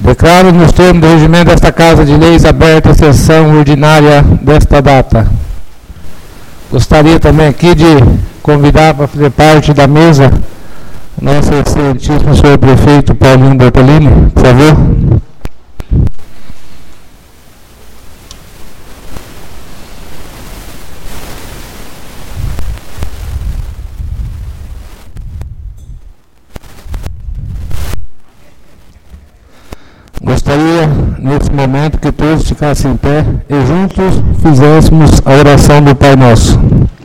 Declaro nos termos do regimento desta Casa de Leis aberta a sessão ordinária desta data. Gostaria também aqui de convidar para fazer parte da mesa nosso excelentíssimo senhor prefeito Paulinho Bertolini, por favor. Gostaria, nesse momento, que todos ficassem em pé e juntos fizéssemos a oração do Pai Nosso.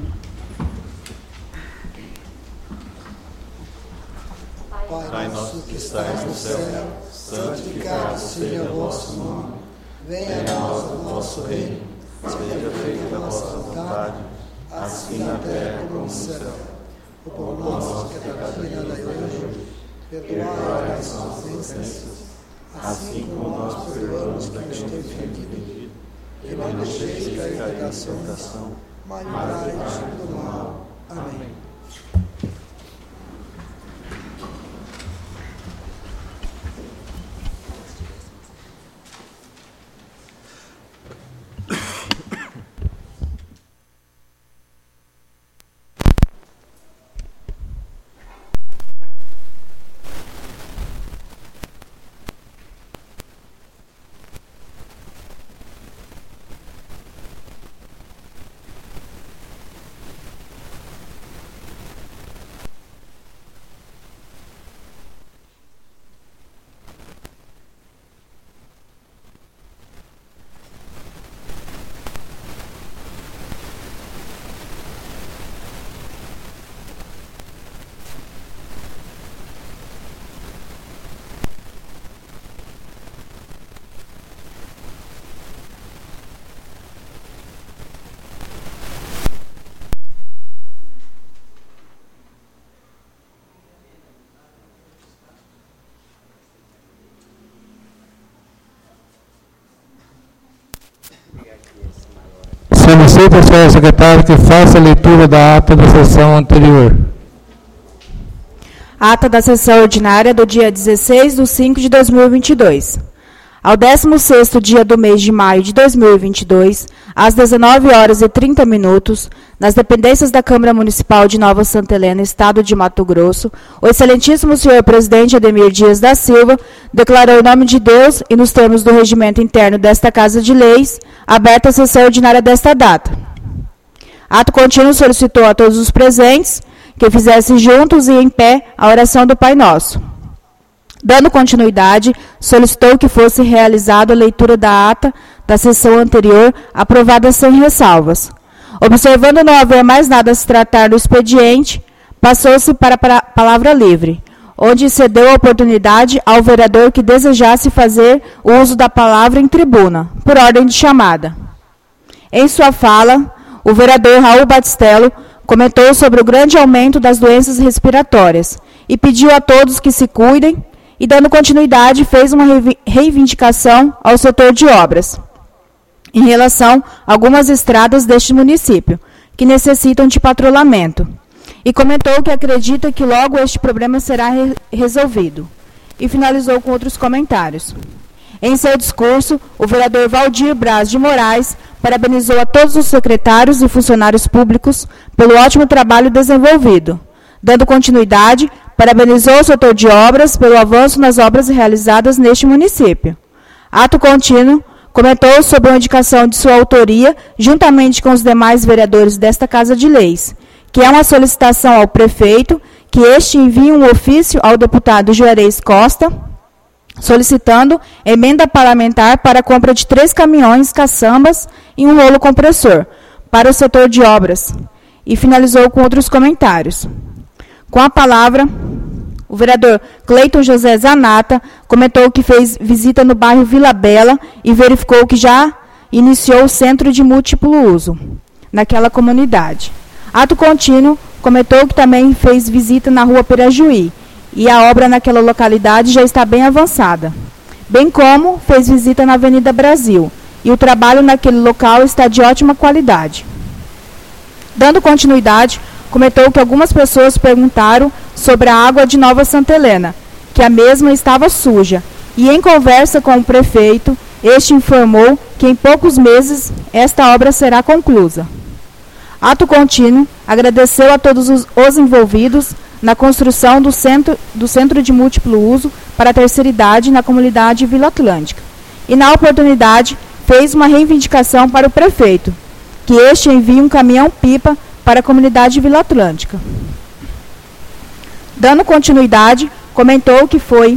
Pai nosso que estais no céu, santificado seja o vosso nome. Venha a nós o vosso reino. Seja feita a vossa vontade, assim na terra como no céu. O pão nosso que é cada dia dai hoje, perdoai as nossas ofensas, assim como nós perdoamos a quem tem ofendido. E não deixeis cair em tentação, mas livrai-nos do mal. Amém. Solicito ao senhor secretário que faça a leitura da ata da sessão anterior. Ata da sessão ordinária do dia 16/5/2022. Ao 16º dia do mês de maio de 2022, às 19h30, nas dependências da Câmara Municipal de Nova Santa Helena, Estado de Mato Grosso, o excelentíssimo senhor presidente Ademir Dias da Silva declarou em nome de Deus e nos termos do regimento interno desta Casa de Leis, aberta a sessão ordinária desta data. Ato contínuo solicitou a todos os presentes que fizessem juntos e em pé a oração do Pai Nosso. Dando continuidade, solicitou que fosse realizada a leitura da ata da sessão anterior, aprovada sem ressalvas. Observando não haver mais nada a se tratar do expediente, passou-se para a palavra livre, onde se deu a oportunidade ao vereador que desejasse fazer o uso da palavra em tribuna, por ordem de chamada. Em sua fala, o vereador Raul Batistello comentou sobre o grande aumento das doenças respiratórias e pediu a todos que se cuidem e, dando continuidade, fez uma reivindicação ao setor de obras em relação a algumas estradas deste município, que necessitam de patrulhamento, e comentou que acredita que logo este problema será resolvido, e finalizou com outros comentários. Em seu discurso, o vereador Valdir Braz de Moraes parabenizou a todos os secretários e funcionários públicos pelo ótimo trabalho desenvolvido. Dando continuidade, parabenizou o setor de obras pelo avanço nas obras realizadas neste município. Ato contínuo, comentou sobre a indicação de sua autoria, juntamente com os demais vereadores desta Casa de Leis, que é uma solicitação ao prefeito que este envie um ofício ao deputado Juarez Costa, solicitando emenda parlamentar para a compra de 3 caminhões caçambas e um rolo compressor para o setor de obras, e finalizou com outros comentários. Com a palavra, o vereador Cleiton José Zanata comentou que fez visita no bairro Vila Bela e verificou que já iniciou o centro de múltiplo uso naquela comunidade. Ato contínuo, comentou que também fez visita na rua Pirajuí e a obra naquela localidade já está bem avançada, bem como fez visita na Avenida Brasil e o trabalho naquele local está de ótima qualidade. Dando continuidade, comentou que algumas pessoas perguntaram sobre a água de Nova Santa Helena, que a mesma estava suja, e em conversa com o prefeito, este informou que em poucos meses esta obra será conclusa. Ato contínuo, agradeceu a todos os envolvidos na construção do Centro de Múltiplo Uso para a Terceira Idade na comunidade Vila Atlântica. E, na oportunidade, fez uma reivindicação para o prefeito, que este envie um caminhão-pipa para a comunidade Vila Atlântica. Dando continuidade, comentou que foi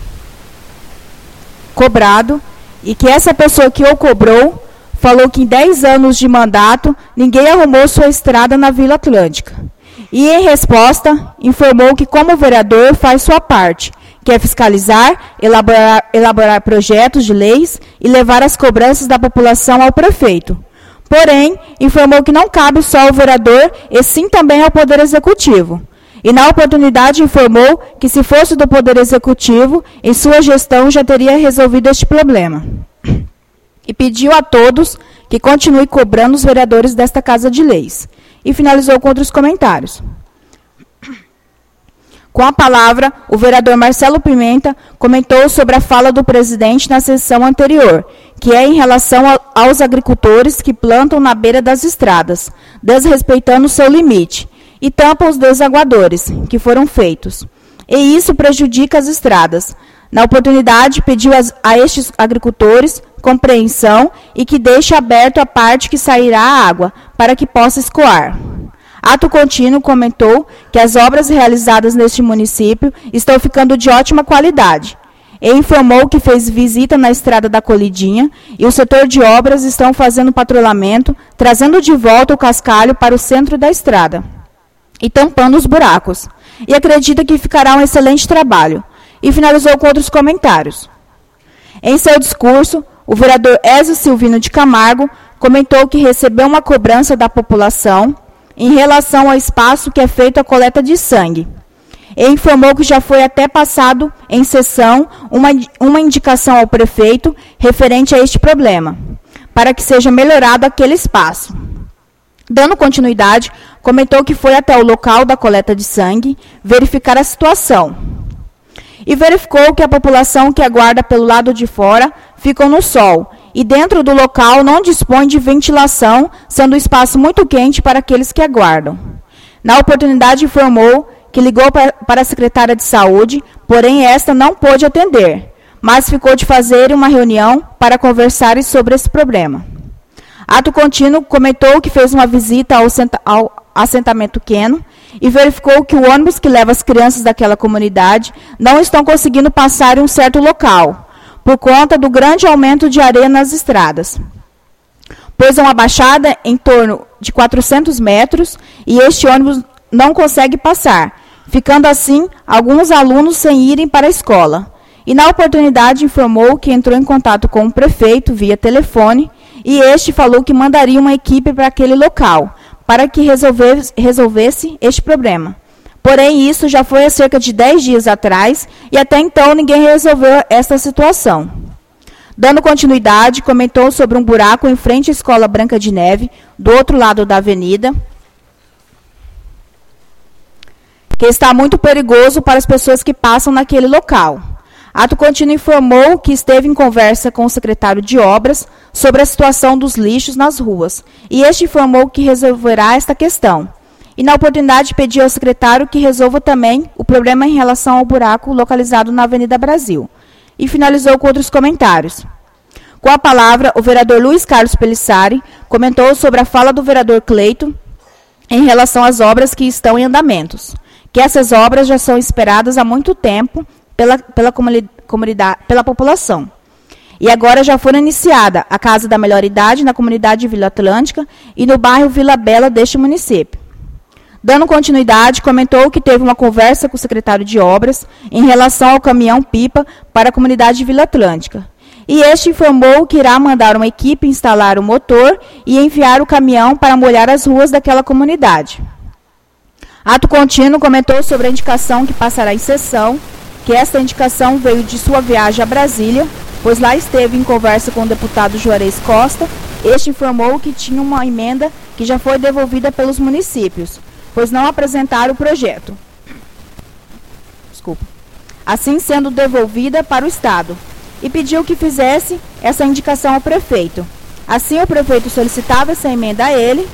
cobrado e que essa pessoa que o cobrou falou que em 10 anos de mandato ninguém arrumou sua estrada na Vila Atlântica. E, em resposta, informou que, como vereador, faz sua parte, que é fiscalizar, elaborar projetos de leis e levar as cobranças da população ao prefeito. Porém, informou que não cabe só ao vereador, e sim também ao Poder Executivo. E, na oportunidade, informou que, se fosse do Poder Executivo, em sua gestão já teria resolvido este problema. E pediu a todos que continue cobrando os vereadores desta Casa de Leis. E finalizou com outros comentários. Com a palavra, o vereador Marcelo Pimenta comentou sobre a fala do presidente na sessão anterior, que é em relação aos agricultores que plantam na beira das estradas, desrespeitando o seu limite, e tampam os desaguadores que foram feitos. E isso prejudica as estradas. Na oportunidade, pediu a estes agricultores compreensão e que deixe aberto a parte que sairá a água, para que possa escoar. Ato contínuo, comentou que as obras realizadas neste município estão ficando de ótima qualidade. E informou que fez visita na estrada da Colidinha e o setor de obras estão fazendo patrulhamento, trazendo de volta o cascalho para o centro da estrada e tampando os buracos. E acredita que ficará um excelente trabalho. E finalizou com outros comentários. Em seu discurso, o vereador Ézio Silvino de Camargo comentou que recebeu uma cobrança da população em relação ao espaço que é feito a coleta de sangue. E informou que já foi até passado em sessão uma indicação ao prefeito referente a este problema, para que seja melhorado aquele espaço. Dando continuidade, comentou que foi até o local da coleta de sangue verificar a situação. E verificou que a população que aguarda pelo lado de fora ficam no sol, e dentro do local não dispõe de ventilação, sendo o espaço muito quente para aqueles que aguardam. Na oportunidade, informou que ligou para a secretária de saúde, porém esta não pôde atender, mas ficou de fazer uma reunião para conversar sobre esse problema. Ato contínuo, comentou que fez uma visita ao assentamento Queno e verificou que o ônibus que leva as crianças daquela comunidade não estão conseguindo passar em um certo local, por conta do grande aumento de areia nas estradas. Pois é uma baixada em torno de 400 metros e este ônibus não consegue passar, ficando assim alguns alunos sem irem para a escola. E na oportunidade informou que entrou em contato com o prefeito via telefone e este falou que mandaria uma equipe para aquele local, para que resolvesse este problema. Porém, isso já foi há cerca de 10 dias atrás e até então ninguém resolveu esta situação. Dando continuidade, comentou sobre um buraco em frente à Escola Branca de Neve, do outro lado da avenida, que está muito perigoso para as pessoas que passam naquele local. Ato contínuo informou que esteve em conversa com o secretário de Obras sobre a situação dos lixos nas ruas, e este informou que resolverá esta questão. E, na oportunidade, pediu ao secretário que resolva também o problema em relação ao buraco localizado na Avenida Brasil. E finalizou com outros comentários. Com a palavra, o vereador Luiz Carlos Pelissari comentou sobre a fala do vereador Cleito em relação às obras que estão em andamentos, que essas obras já são esperadas há muito tempo pela população. E agora já foram iniciada a Casa da Melhor Idade na comunidade de Vila Atlântica e no bairro Vila Bela deste município. Dando continuidade, comentou que teve uma conversa com o secretário de Obras em relação ao caminhão-pipa para a comunidade de Vila Atlântica. E este informou que irá mandar uma equipe instalar o motor e enviar o caminhão para molhar as ruas daquela comunidade. Ato contínuo, comentou sobre a indicação que passará em sessão, que esta indicação veio de sua viagem a Brasília, pois lá esteve em conversa com o deputado Juarez Costa. Este informou que tinha uma emenda que já foi devolvida pelos municípios, pois não apresentaram o projeto. Assim sendo devolvida para o Estado. e pediu que fizesse essa indicação ao prefeito. Assim, o prefeito solicitava essa emenda a ele.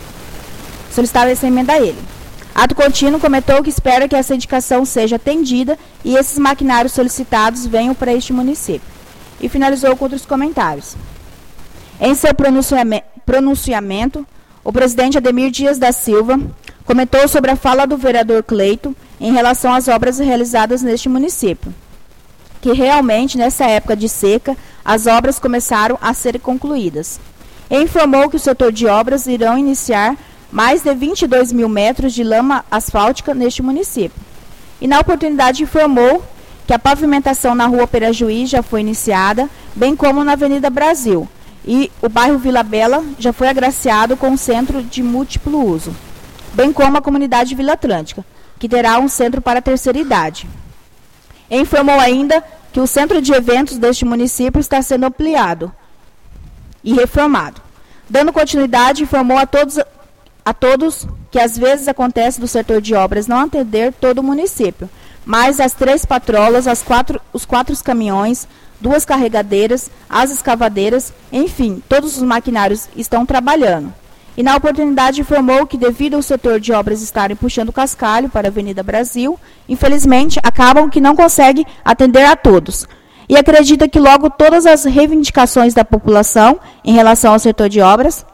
Ato contínuo comentou que espera que essa indicação seja atendida e esses maquinários solicitados venham para este município. E finalizou com outros comentários. Em seu pronunciamento, o presidente Ademir Dias da Silva comentou sobre a fala do vereador Cleito em relação às obras realizadas neste município, que realmente, nessa época de seca, as obras começaram a ser concluídas. E informou que o setor de obras irão iniciar mais de 22 mil metros de lama asfáltica neste município. E, na oportunidade, informou que a pavimentação na Rua Perajuí já foi iniciada, bem como na Avenida Brasil, e o bairro Vila Bela já foi agraciado com um centro de múltiplo uso, bem como a comunidade Vila Atlântica, que terá um centro para a terceira idade. E informou ainda que o centro de eventos deste município está sendo ampliado e reformado. Dando continuidade, informou a todos que às vezes acontece do setor de obras não atender todo o município, mas as 3 patrolas, os 4 caminhões, 2 carregadeiras, as escavadeiras, enfim, todos os maquinários estão trabalhando. E na oportunidade informou que, devido ao setor de obras estarem puxando o cascalho para a Avenida Brasil, infelizmente, acabam que não consegue atender a todos. E acredita que logo todas as reivindicações da população em relação ao setor de obras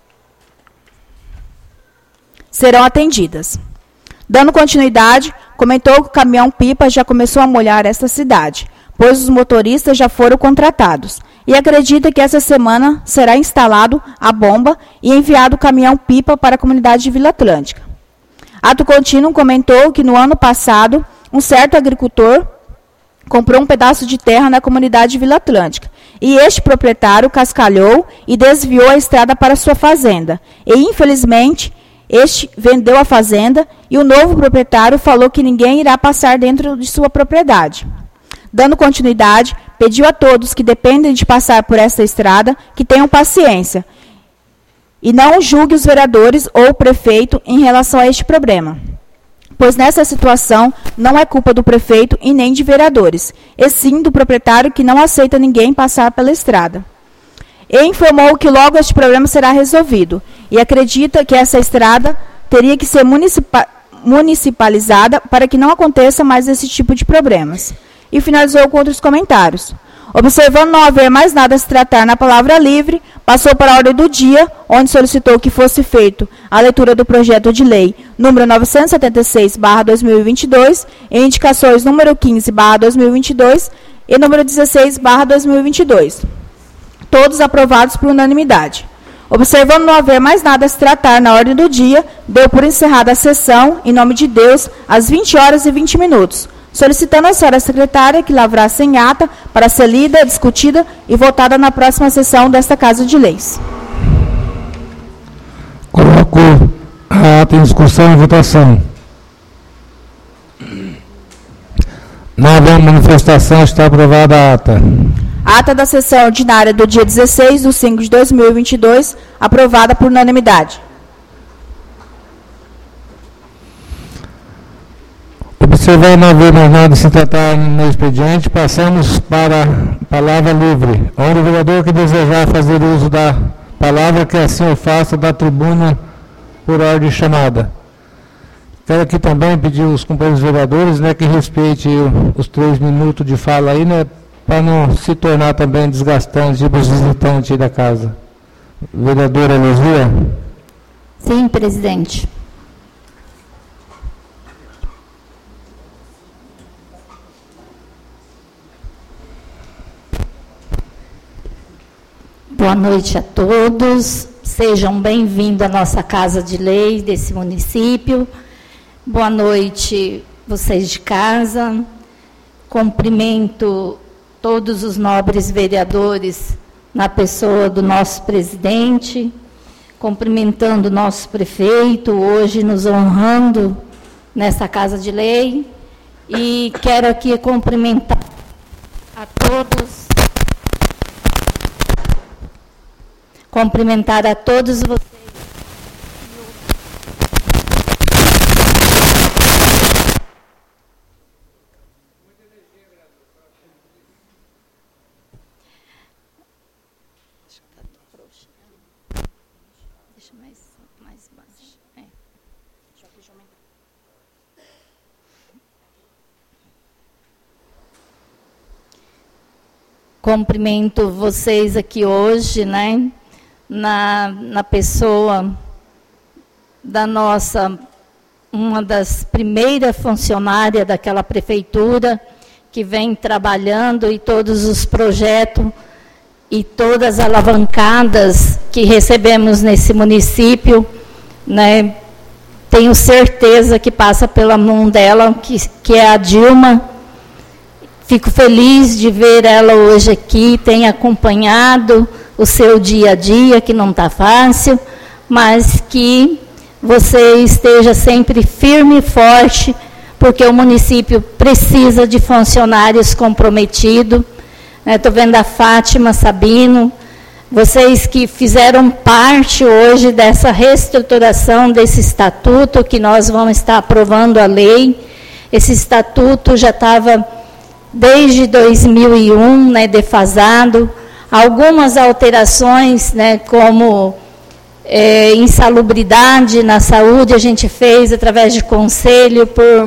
serão atendidas. Dando continuidade, comentou que o caminhão-pipa já começou a molhar esta cidade, pois os motoristas já foram contratados, e acredita que essa semana será instalado a bomba e enviado o caminhão-pipa para a comunidade de Vila Atlântica. Ato contínuo comentou que no ano passado, um certo agricultor comprou um pedaço de terra na comunidade de Vila Atlântica, e este proprietário cascalhou e desviou a estrada para sua fazenda, e infelizmente este vendeu a fazenda e o novo proprietário falou que ninguém irá passar dentro de sua propriedade. Dando continuidade, pediu a todos que dependem de passar por essa estrada que tenham paciência e não julgue os vereadores ou o prefeito em relação a este problema, pois nessa situação não é culpa do prefeito e nem de vereadores, e sim do proprietário que não aceita ninguém passar pela estrada. E informou que logo este problema será resolvido e acredita que essa estrada teria que ser municipalizada para que não aconteça mais esse tipo de problemas. E finalizou com outros comentários. Observando não haver mais nada a se tratar na palavra livre, passou para a ordem do dia, onde solicitou que fosse feito a leitura do projeto de lei número 976/2022 e indicações número 15/2022 e número 16/2022. Todos aprovados por unanimidade. Observando não haver mais nada a se tratar na ordem do dia, deu por encerrada a sessão, em nome de Deus, às 20h20, solicitando à senhora secretária que lavrasse em ata para ser lida, discutida e votada na próxima sessão desta Casa de Leis. Coloco a ata em discussão e votação. Não havendo manifestação, está aprovada a ata. Ata da sessão ordinária do dia 16/5/2022, aprovada por unanimidade. Observando não haver mais nada a se tratar no expediente, passamos para a palavra livre. Onde o vereador que desejar fazer uso da palavra, que assim o faça da tribuna por ordem chamada. Quero aqui também pedir aos companheiros vereadores, né, que respeite os 3 minutos de fala aí, né, para não se tornar também desgastante para os visitantes da casa. Vereadora Elisia? Sim, presidente. Boa noite a todos. Sejam bem-vindos à nossa Casa de Leis desse município. Boa noite, vocês de casa. Cumprimento todos os nobres vereadores na pessoa do nosso presidente, cumprimentando o nosso prefeito, hoje nos honrando nessa Casa de Lei, e quero aqui cumprimentar a todos vocês. cumprimento vocês aqui hoje, né, na pessoa da uma das primeiras funcionárias daquela prefeitura, que vem trabalhando, e todos os projetos e todas as alavancadas que recebemos nesse município, né, tenho certeza que passa pela mão dela, que é a Dilma. Fico feliz de ver ela hoje aqui, tem acompanhado o seu dia a dia, que não está fácil, mas que você esteja sempre firme e forte, porque o município precisa de funcionários comprometidos. Estou vendo a Fátima Sabino, vocês que fizeram parte hoje dessa reestruturação desse estatuto, que nós vamos estar aprovando a lei. Esse estatuto já estava desde 2001, né, defasado. Algumas alterações, né, como insalubridade na saúde, a gente fez através de conselho,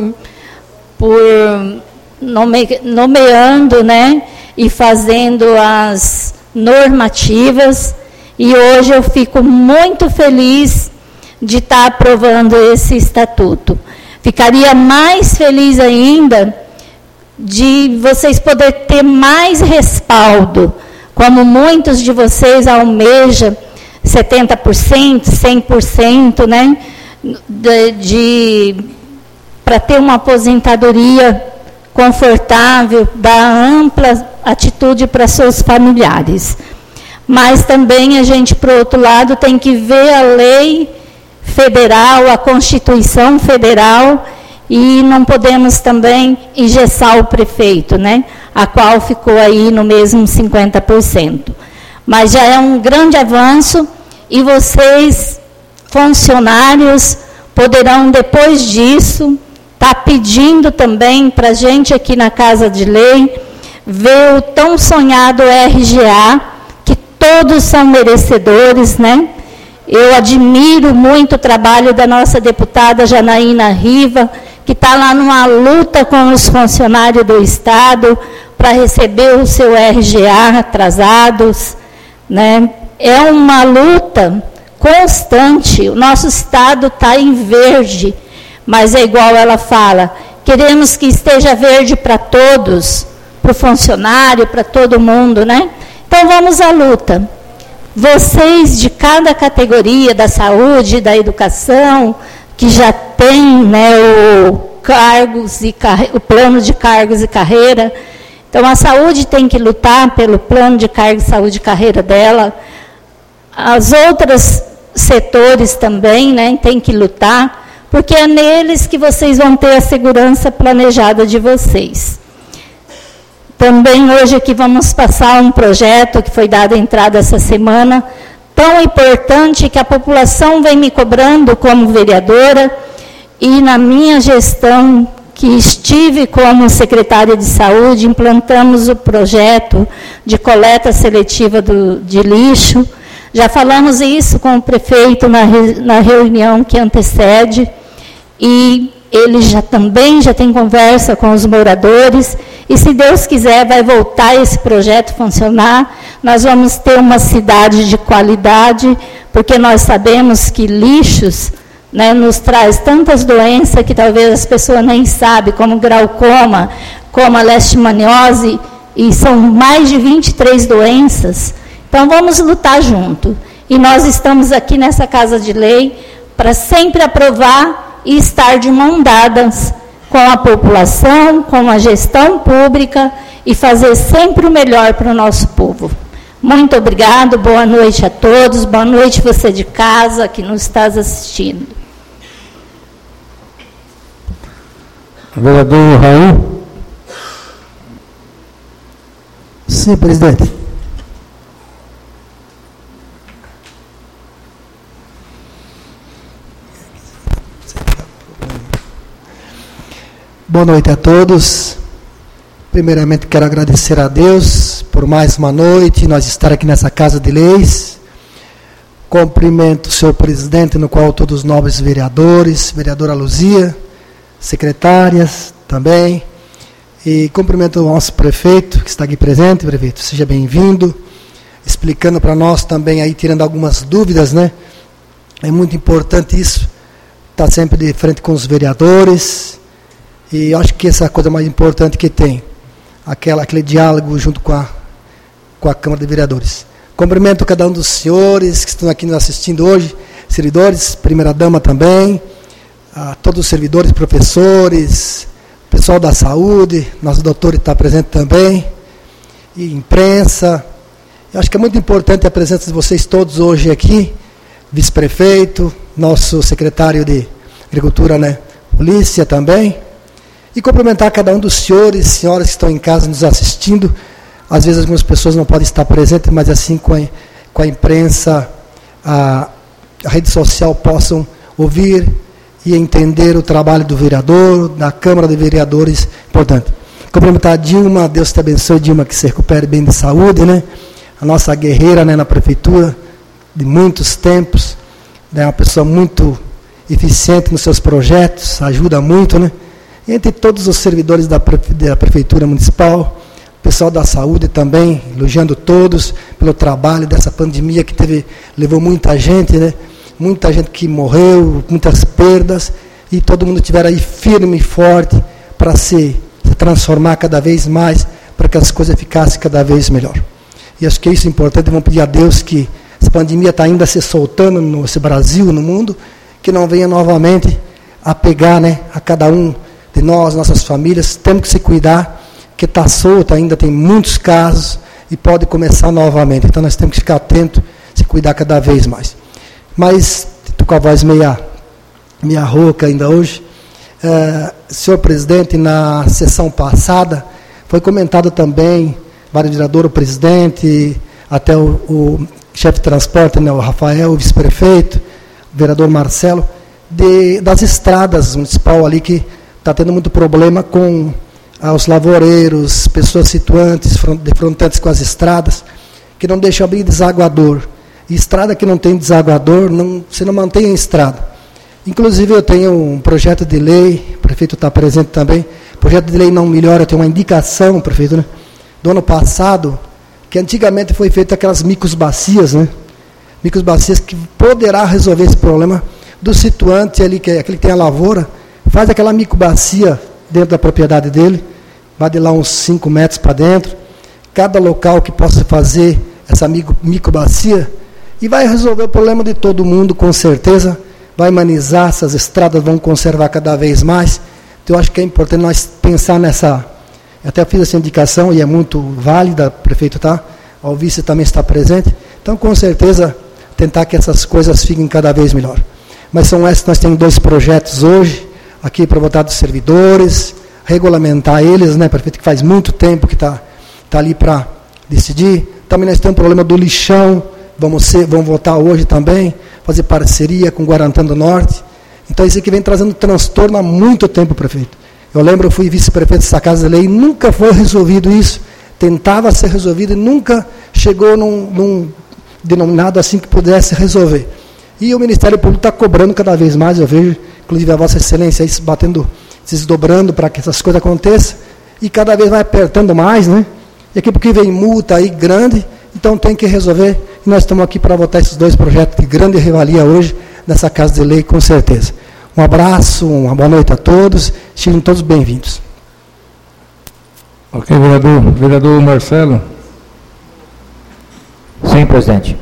nomeando, né, e fazendo as normativas. E hoje eu fico muito feliz de estar aprovando esse estatuto. Ficaria mais feliz ainda de vocês poderem ter mais respaldo, como muitos de vocês almejam 70%, 100%, né, para ter uma aposentadoria confortável, dar ampla atitude para seus familiares. Mas também a gente, por outro lado, tem que ver a lei federal, a Constituição Federal, e não podemos também engessar o prefeito, né, a qual ficou aí no mesmo 50%. Mas já é um grande avanço, e vocês, funcionários, poderão, depois disso, estar pedindo também para a gente aqui na Casa de Lei, ver o tão sonhado RGA, que todos são merecedores, né? Eu admiro muito o trabalho da nossa deputada Janaína Riva, que está lá numa luta com os funcionários do Estado para receber o seu RGA atrasados, né? É uma luta constante. O nosso Estado está em verde, mas é igual ela fala, queremos que esteja verde para todos, para o funcionário, para todo mundo, né? Então vamos à luta. Vocês de cada categoria, da saúde, da educação, que já tem, né, o plano de cargos e carreira. Então a saúde tem que lutar pelo plano de cargos, saúde e carreira dela. As outras setores também, né, tem que lutar, porque é neles que vocês vão ter a segurança planejada de vocês. Também hoje aqui vamos passar um projeto que foi dado entrada essa semana, tão importante, que a população vem me cobrando como vereadora, e na minha gestão, que estive como secretária de saúde, implantamos o projeto de coleta seletiva de lixo. Já falamos isso com o prefeito na reunião que antecede, e ele também já tem conversa com os moradores, e se Deus quiser vai voltar esse projeto a funcionar. Nós vamos ter uma cidade de qualidade, porque nós sabemos que lixos, né, nos traz tantas doenças que talvez as pessoas nem sabem, como glaucoma, como a leishmaniose, e são mais de 23 doenças. Então vamos lutar junto. E nós estamos aqui nessa Casa de Lei para sempre aprovar e estar de mão dadas com a população, com a gestão pública, e fazer sempre o melhor para o nosso povo. Muito obrigado, boa noite a todos, boa noite você de casa que nos está assistindo. Vereador Raul. Sim, presidente. Boa noite a todos. Primeiramente, quero agradecer a Deus por mais uma noite, nós estar aqui nessa Casa de Leis. Cumprimento o senhor presidente, no qual todos os nobres vereadores, vereadora Luzia, secretárias também, E cumprimento o nosso prefeito, que está aqui presente. Prefeito, seja bem-vindo, explicando para nós também, aí tirando algumas dúvidas, né? É muito importante isso, estar sempre de frente com os vereadores, e eu acho que essa é a coisa mais importante que tem, aquele diálogo junto com a Câmara de Vereadores. Cumprimento cada um dos senhores que estão aqui nos assistindo hoje, servidores, primeira-dama também, a todos os servidores, professores, pessoal da saúde, nosso doutor está presente também, e imprensa. Eu acho que é muito importante a presença de vocês todos hoje aqui, vice-prefeito, nosso secretário de Agricultura, né, polícia também, e cumprimentar cada um dos senhores e senhoras que estão em casa nos assistindo. Às vezes algumas pessoas não podem estar presentes, mas assim com a imprensa, a rede social possam ouvir e entender o trabalho do vereador, da Câmara de Vereadores, importante. Cumprimentar a Dilma, Deus te abençoe, Dilma, que se recupere bem de saúde, né? A nossa guerreira, né, na prefeitura, de muitos tempos, é uma pessoa muito eficiente nos seus projetos, ajuda muito, né? E entre todos os servidores da Prefeitura Municipal, o pessoal da saúde também, elogiando todos pelo trabalho dessa pandemia que levou muita gente, né? Muita gente que morreu, muitas perdas, e todo mundo estiver aí firme e forte para se transformar cada vez mais, para que as coisas ficassem cada vez melhor. E acho que é isso importante, vamos pedir a Deus que essa pandemia está ainda se soltando nesse Brasil, no mundo, que não venha novamente a pegar, né, a cada um de nós, nossas famílias. Temos que se cuidar, que está solto ainda, tem muitos casos e pode começar novamente. Então nós temos que ficar atentos, se cuidar cada vez mais. Mas, estou com a voz meia rouca ainda hoje, senhor presidente, na sessão passada, foi comentado também, vários vereadores, o presidente, até o chefe de transporte, né, o Rafael, o vice-prefeito, o vereador Marcelo, das estradas municipal ali, que está tendo muito problema com os lavoureiros, pessoas situantes, defrontantes com as estradas, que não deixam abrir desaguador. E estrada que não tem desaguador, você não mantém a estrada. Inclusive, eu tenho um projeto de lei, o prefeito está presente também, o projeto de lei não melhora, eu tenho uma indicação, prefeito, né, do ano passado, que antigamente foi feito aquelas microbacias, né? Microbacias que poderá resolver esse problema do situante ali, que é aquele que tem a lavoura, faz aquela microbacia dentro da propriedade dele, vai de lá uns 5 metros para dentro, cada local que possa fazer essa microbacia, e vai resolver o problema de todo mundo, com certeza, vai amenizar, essas estradas vão conservar cada vez mais. Então, eu acho que é importante nós pensar nessa. Eu até fiz essa indicação e é muito válida, prefeito, tá? O vice também está presente. Então, com certeza, tentar que essas coisas fiquem cada vez melhor. Mas são esses, nós temos 2 projetos hoje, aqui para votar dos servidores, regulamentar eles, né, prefeito, que faz muito tempo que está ali para decidir. Também nós temos um problema do lixão, vamos votar hoje também, fazer parceria com o Guarantã do Norte. Então, isso aqui vem trazendo transtorno há muito tempo, prefeito. Eu lembro, eu fui vice-prefeito dessa Casa de Lei, nunca foi resolvido isso, tentava ser resolvido e nunca chegou num denominado assim que pudesse resolver. E o Ministério Público está cobrando cada vez mais, eu vejo, inclusive a Vossa Excelência aí se desdobrando para que essas coisas aconteçam, e cada vez vai apertando mais, né? E aqui porque vem multa aí grande, então tem que resolver, e nós estamos aqui para votar esses 2 projetos de grande revalia hoje, nessa Casa de Lei, com certeza. Um abraço, uma boa noite a todos, sejam todos bem-vindos. Ok, vereador. Vereador Marcelo. Sim, presidente.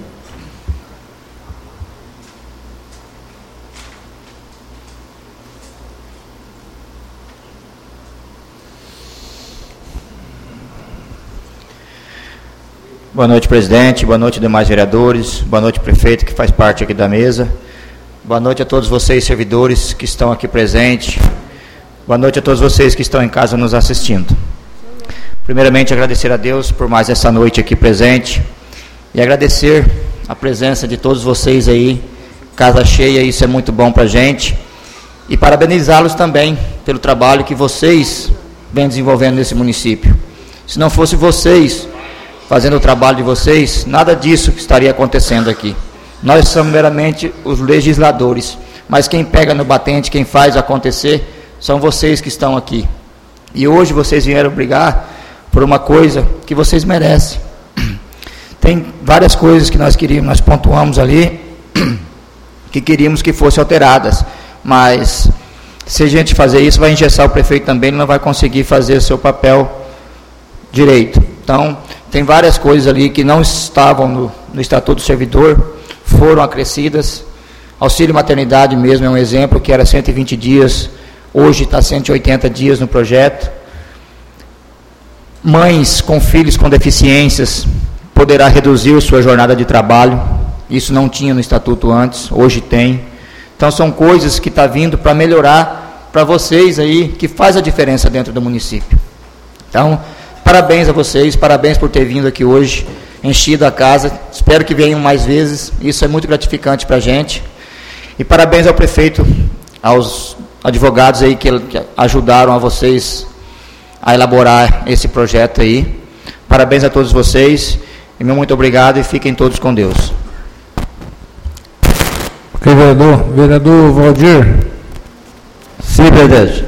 Boa noite, presidente. Boa noite, demais vereadores. Boa noite, prefeito, que faz parte aqui da mesa. Boa noite a todos vocês, servidores, que estão aqui presentes. Boa noite a todos vocês que estão em casa nos assistindo. Primeiramente, agradecer a Deus por mais essa noite aqui presente e agradecer a presença de todos vocês aí, casa cheia, isso é muito bom para a gente. E parabenizá-los também pelo trabalho que vocês vêm desenvolvendo nesse município. Se não fosse vocês fazendo o trabalho de vocês, nada disso estaria acontecendo aqui. Nós somos meramente os legisladores, mas quem pega no batente, quem faz acontecer, são vocês que estão aqui. E hoje vocês vieram brigar por uma coisa que vocês merecem. Tem várias coisas que nós pontuamos ali, que queríamos que fossem alteradas, mas se a gente fazer isso, vai engessar o prefeito também, ele não vai conseguir fazer o seu papel direito. Então, tem várias coisas ali que não estavam no Estatuto do Servidor, foram acrescidas. Auxílio maternidade mesmo é um exemplo, que era 120 dias, hoje está 180 dias no projeto. Mães com filhos com deficiências poderá reduzir sua jornada de trabalho, isso não tinha no Estatuto antes, hoje tem. Então são coisas que estão vindo para melhorar para vocês aí, que faz a diferença dentro do município. Então, parabéns a vocês, parabéns por ter vindo aqui hoje, enchido a casa, espero que venham mais vezes, isso é muito gratificante para a gente. E parabéns ao prefeito, aos advogados aí que ajudaram a vocês a elaborar esse projeto aí. Parabéns a todos vocês, e meu muito obrigado, e fiquem todos com Deus. Ok, vereador. Vereador Valdir. Sim, presidente.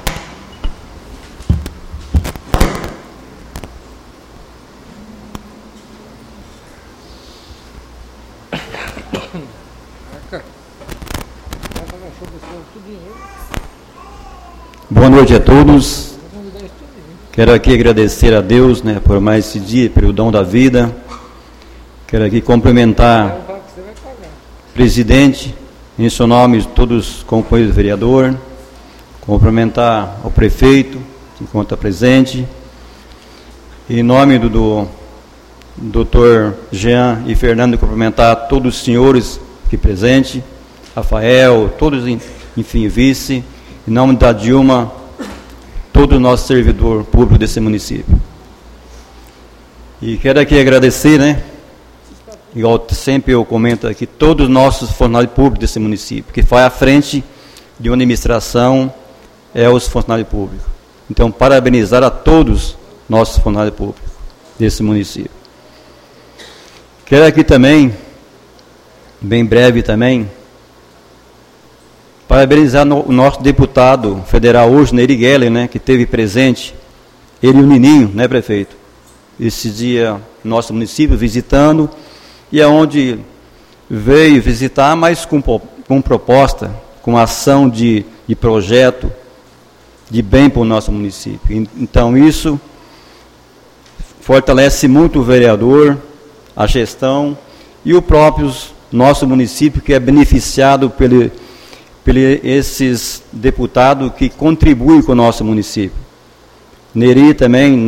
Boa noite a todos. Quero aqui agradecer a Deus, né, por mais esse dia, pelo dom da vida. Quero aqui cumprimentar o presidente, em seu nome, todos os companheiros do vereador. Cumprimentar o prefeito, que encontra presente. Em nome do Dr. Jean e Fernando, cumprimentar todos os senhores aqui presentes, Rafael, todos, enfim, vice. Em nome da Dilma, todo o nosso servidor público desse município. E quero aqui agradecer, né, igual sempre eu comento aqui, todos os nossos funcionários públicos desse município, que faz à frente de uma administração, os funcionários públicos. Então, parabenizar a todos os nossos funcionários públicos desse município. Quero aqui também, bem breve também, parabenizar o nosso deputado federal hoje, Nery Geller, né, que esteve presente, ele e o Nininho, né, prefeito? Esse dia, nosso município, visitando, e aonde veio visitar, mas com proposta, com ação de projeto, de bem para o nosso município. Então, isso fortalece muito o vereador, a gestão, e o próprio nosso município, que é beneficiado por esses deputados que contribuem com o nosso município. Nery também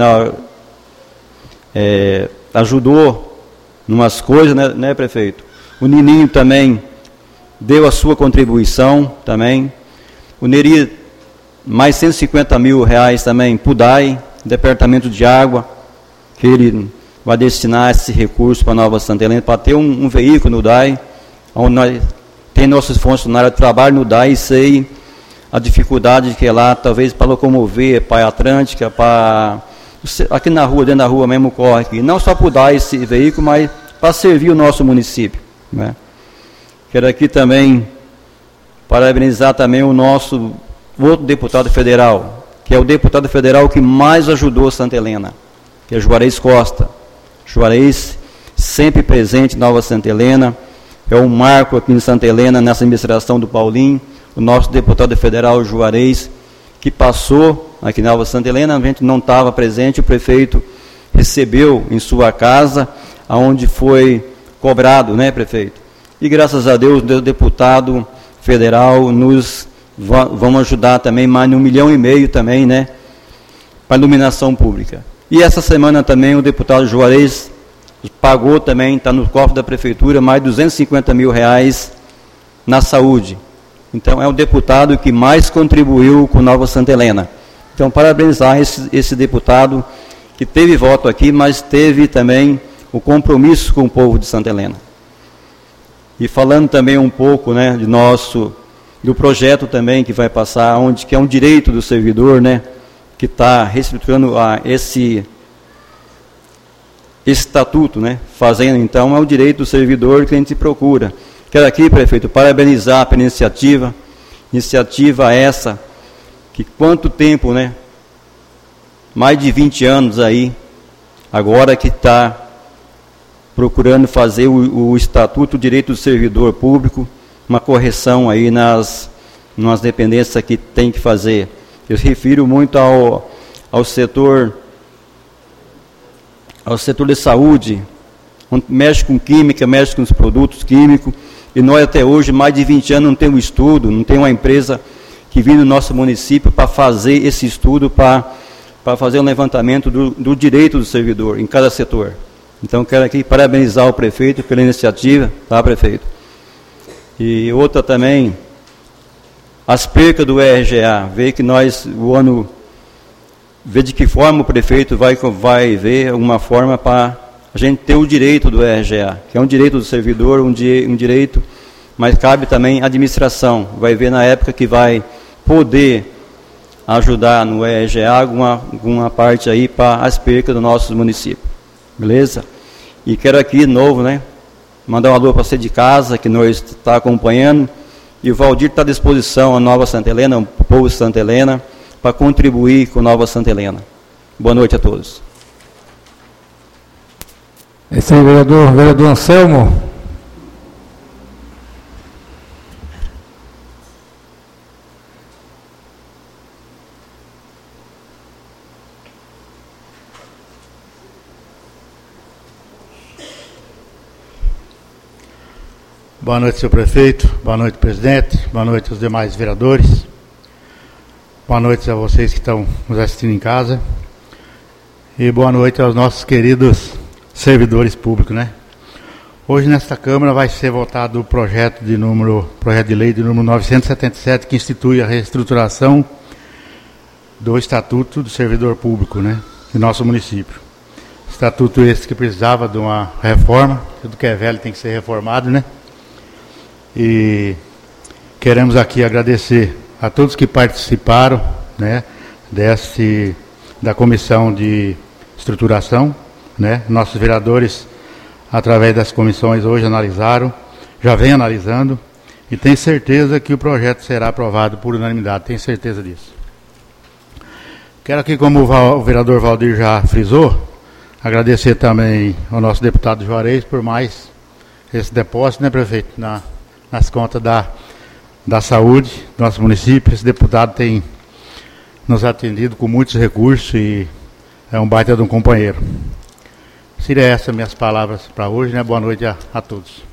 ajudou em umas coisas, né, prefeito? O Nininho também deu a sua contribuição também. O Nery, mais 150 mil reais também para o DAI, Departamento de Água, que ele vai destinar esse recurso para Nova Santa Helena, para ter um veículo no DAI, onde nós tem nossos funcionários que trabalham no DAI, e sei a dificuldade que é lá, talvez para locomover, para a Atlântica, para aqui na rua, dentro da rua mesmo, corre aqui. Não só para dar esse veículo, mas para servir o nosso município, né? Quero aqui também parabenizar também o nosso outro deputado federal, que é o deputado federal que mais ajudou Santa Helena, que é Juarez Costa. Juarez, sempre presente em Nova Santa Helena, é um marco aqui em Santa Helena, nessa administração do Paulinho, o nosso deputado federal Juarez, que passou aqui na Nova Santa Helena, a gente não estava presente, o prefeito recebeu em sua casa, aonde foi cobrado, né, prefeito? E graças a Deus, o deputado federal vamos ajudar também mais de 1,5 milhão também, né, para iluminação pública. E essa semana também o deputado Juarez pagou também, está no cofre da prefeitura, mais de 250 mil reais na saúde. Então, é o deputado que mais contribuiu com Nova Santa Helena. Então, parabenizar esse deputado que teve voto aqui, mas teve também o compromisso com o povo de Santa Helena. E falando também um pouco, né, do projeto também que vai passar, que é um direito do servidor, né, que está reestruturando esse estatuto, né, fazendo, então, é o direito do servidor que a gente procura. Quero aqui, prefeito, parabenizar pela iniciativa essa, que quanto tempo, né, mais de 20 anos aí, agora que está procurando fazer o Estatuto do Direito do Servidor Público, uma correção aí nas dependências que tem que fazer. Eu me refiro muito ao setor de saúde, onde mexe com química, mexe com os produtos químicos, e nós até hoje, mais de 20 anos, não temos um estudo, não tem uma empresa que vem no nosso município para fazer esse estudo, para fazer um levantamento do direito do servidor em cada setor. Então, quero aqui parabenizar o prefeito pela iniciativa, tá, prefeito? E outra também, as percas do RGA, ver que nós, o ano, ver de que forma o prefeito vai ver alguma forma para a gente ter o direito do RGA, que é um direito do servidor, um direito, mas cabe também à administração, vai ver na época que vai poder ajudar no RGA alguma parte aí para as percas do nosso município, beleza? E quero aqui de novo, né, mandar um alô para você de casa, que nós está acompanhando, e o Valdir está à disposição, a Nova Santa Helena, o povo de Santa Helena, para contribuir com a Nova Santa Helena. Boa noite a todos. Esse aí, vereador Anselmo. Boa noite, senhor prefeito. Boa noite, presidente. Boa noite aos demais vereadores. Boa noite a vocês que estão nos assistindo em casa. E boa noite aos nossos queridos servidores públicos, né? Hoje nesta Câmara vai ser votado o projeto de lei de número 977, que institui a reestruturação do Estatuto do Servidor Público, né, do nosso município. Estatuto esse que precisava de uma reforma, tudo que é velho tem que ser reformado, né? E queremos aqui agradecer a todos que participaram, né, da comissão de estruturação, né? Nossos vereadores, através das comissões, hoje analisaram, já vem analisando, e tenho certeza que o projeto será aprovado por unanimidade, tenho certeza disso. Quero aqui, como o vereador Valdir já frisou, agradecer também ao nosso deputado Juarez por mais esse depósito, né, prefeito, nas contas da saúde do nosso município. Esse deputado tem nos atendido com muitos recursos e é um baita de um companheiro. Seria essas minhas palavras para hoje, né? Boa noite a todos.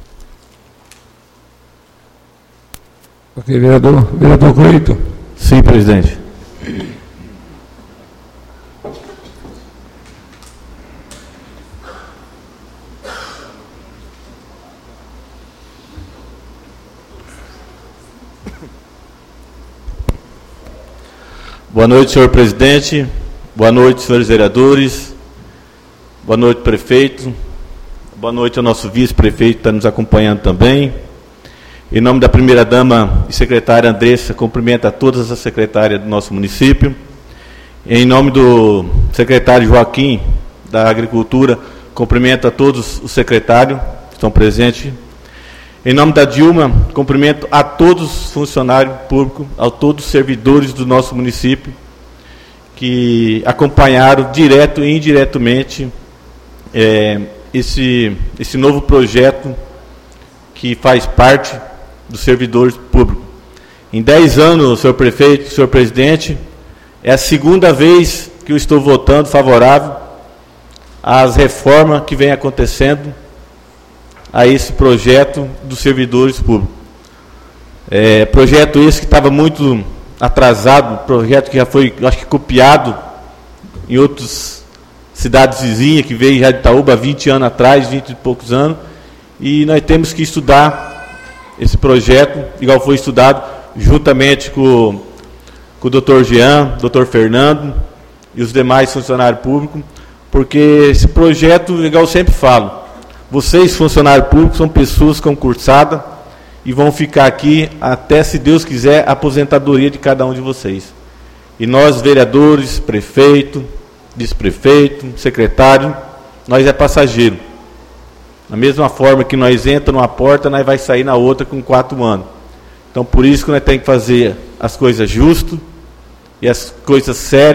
Ok, vereador Cleito. Sim, presidente. Boa noite, senhor presidente. Boa noite, senhores vereadores. Boa noite, prefeito. Boa noite ao nosso vice-prefeito que está nos acompanhando também. Em nome da primeira-dama e secretária Andressa, cumprimento a todas as secretárias do nosso município. Em nome do secretário Joaquim, da Agricultura, cumprimento a todos os secretários que estão presentes. Em nome da Dilma, cumprimento a todos os funcionários públicos, a todos os servidores do nosso município, que acompanharam direto e indiretamente esse novo projeto que faz parte dos servidores públicos. Em 10 anos, senhor prefeito, senhor presidente, é a segunda vez que eu estou votando favorável às reformas que vem acontecendo a esse projeto dos servidores públicos. Projeto esse que estava muito atrasado, projeto que já foi, acho que, copiado em outras cidades vizinhas, que veio já de Itaúba há 20 anos atrás, 20 e poucos anos, e nós temos que estudar esse projeto, igual foi estudado juntamente com o doutor Jean, doutor Fernando e os demais funcionários públicos, porque esse projeto, igual eu sempre falo, vocês, funcionários públicos, são pessoas concursadas e vão ficar aqui até, se Deus quiser, a aposentadoria de cada um de vocês. E nós, vereadores, prefeito, vice-prefeito, secretário, nós é passageiro. Da mesma forma que nós entramos numa porta, nós vai sair na outra com 4 anos. Então, por isso que nós temos que fazer as coisas justas e as coisas sérias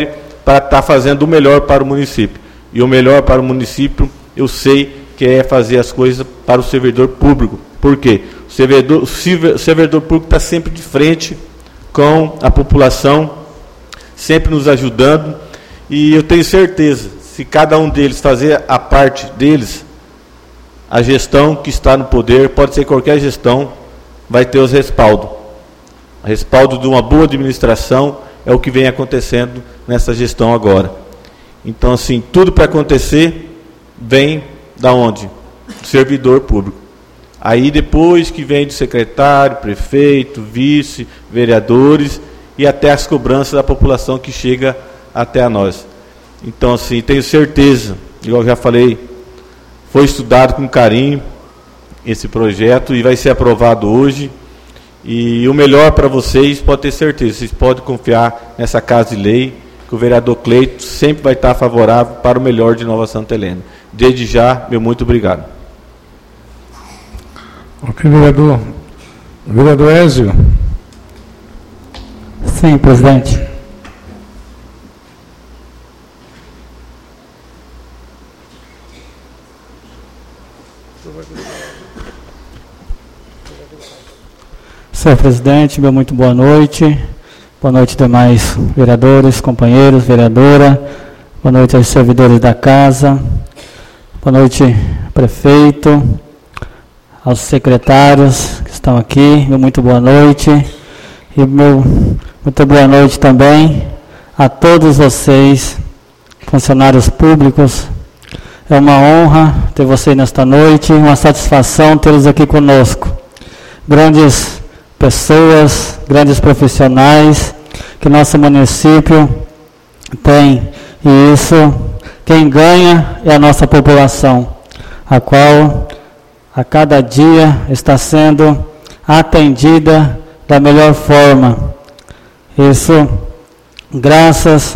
para estar fazendo o melhor para o município. E o melhor para o município, eu sei que é fazer as coisas para o servidor público. Por quê? O servidor público está sempre de frente com a população, sempre nos ajudando, e eu tenho certeza, se cada um deles fazer a parte deles, a gestão que está no poder, pode ser qualquer gestão, vai ter os respaldos. O respaldo de uma boa administração é o que vem acontecendo nessa gestão agora. Então, assim, tudo para acontecer vem da onde? Do servidor público. Aí depois que vem do secretário, prefeito, vice, vereadores e até as cobranças da população que chega até a nós. Então, assim, tenho certeza, igual eu já falei, foi estudado com carinho esse projeto e vai ser aprovado hoje. E o melhor para vocês, pode ter certeza, vocês podem confiar nessa Casa de Lei, que o vereador Cleito sempre vai estar favorável para o melhor de Nova Santa Helena. Desde já, meu muito obrigado. Ok, vereador. Vereador Ézio. Sim, presidente. Senhor presidente, meu muito boa noite. Boa noite demais vereadores, companheiros, vereadora. Boa noite aos servidores da casa. Boa noite, prefeito, aos secretários que estão aqui. Meu muito boa noite. E meu muito boa noite também a todos vocês, funcionários públicos. É uma honra ter vocês nesta noite, uma satisfação tê-los aqui conosco. Grandes pessoas, grandes profissionais que nosso município tem, e isso, quem ganha é a nossa população, a qual a cada dia está sendo atendida da melhor forma. Isso graças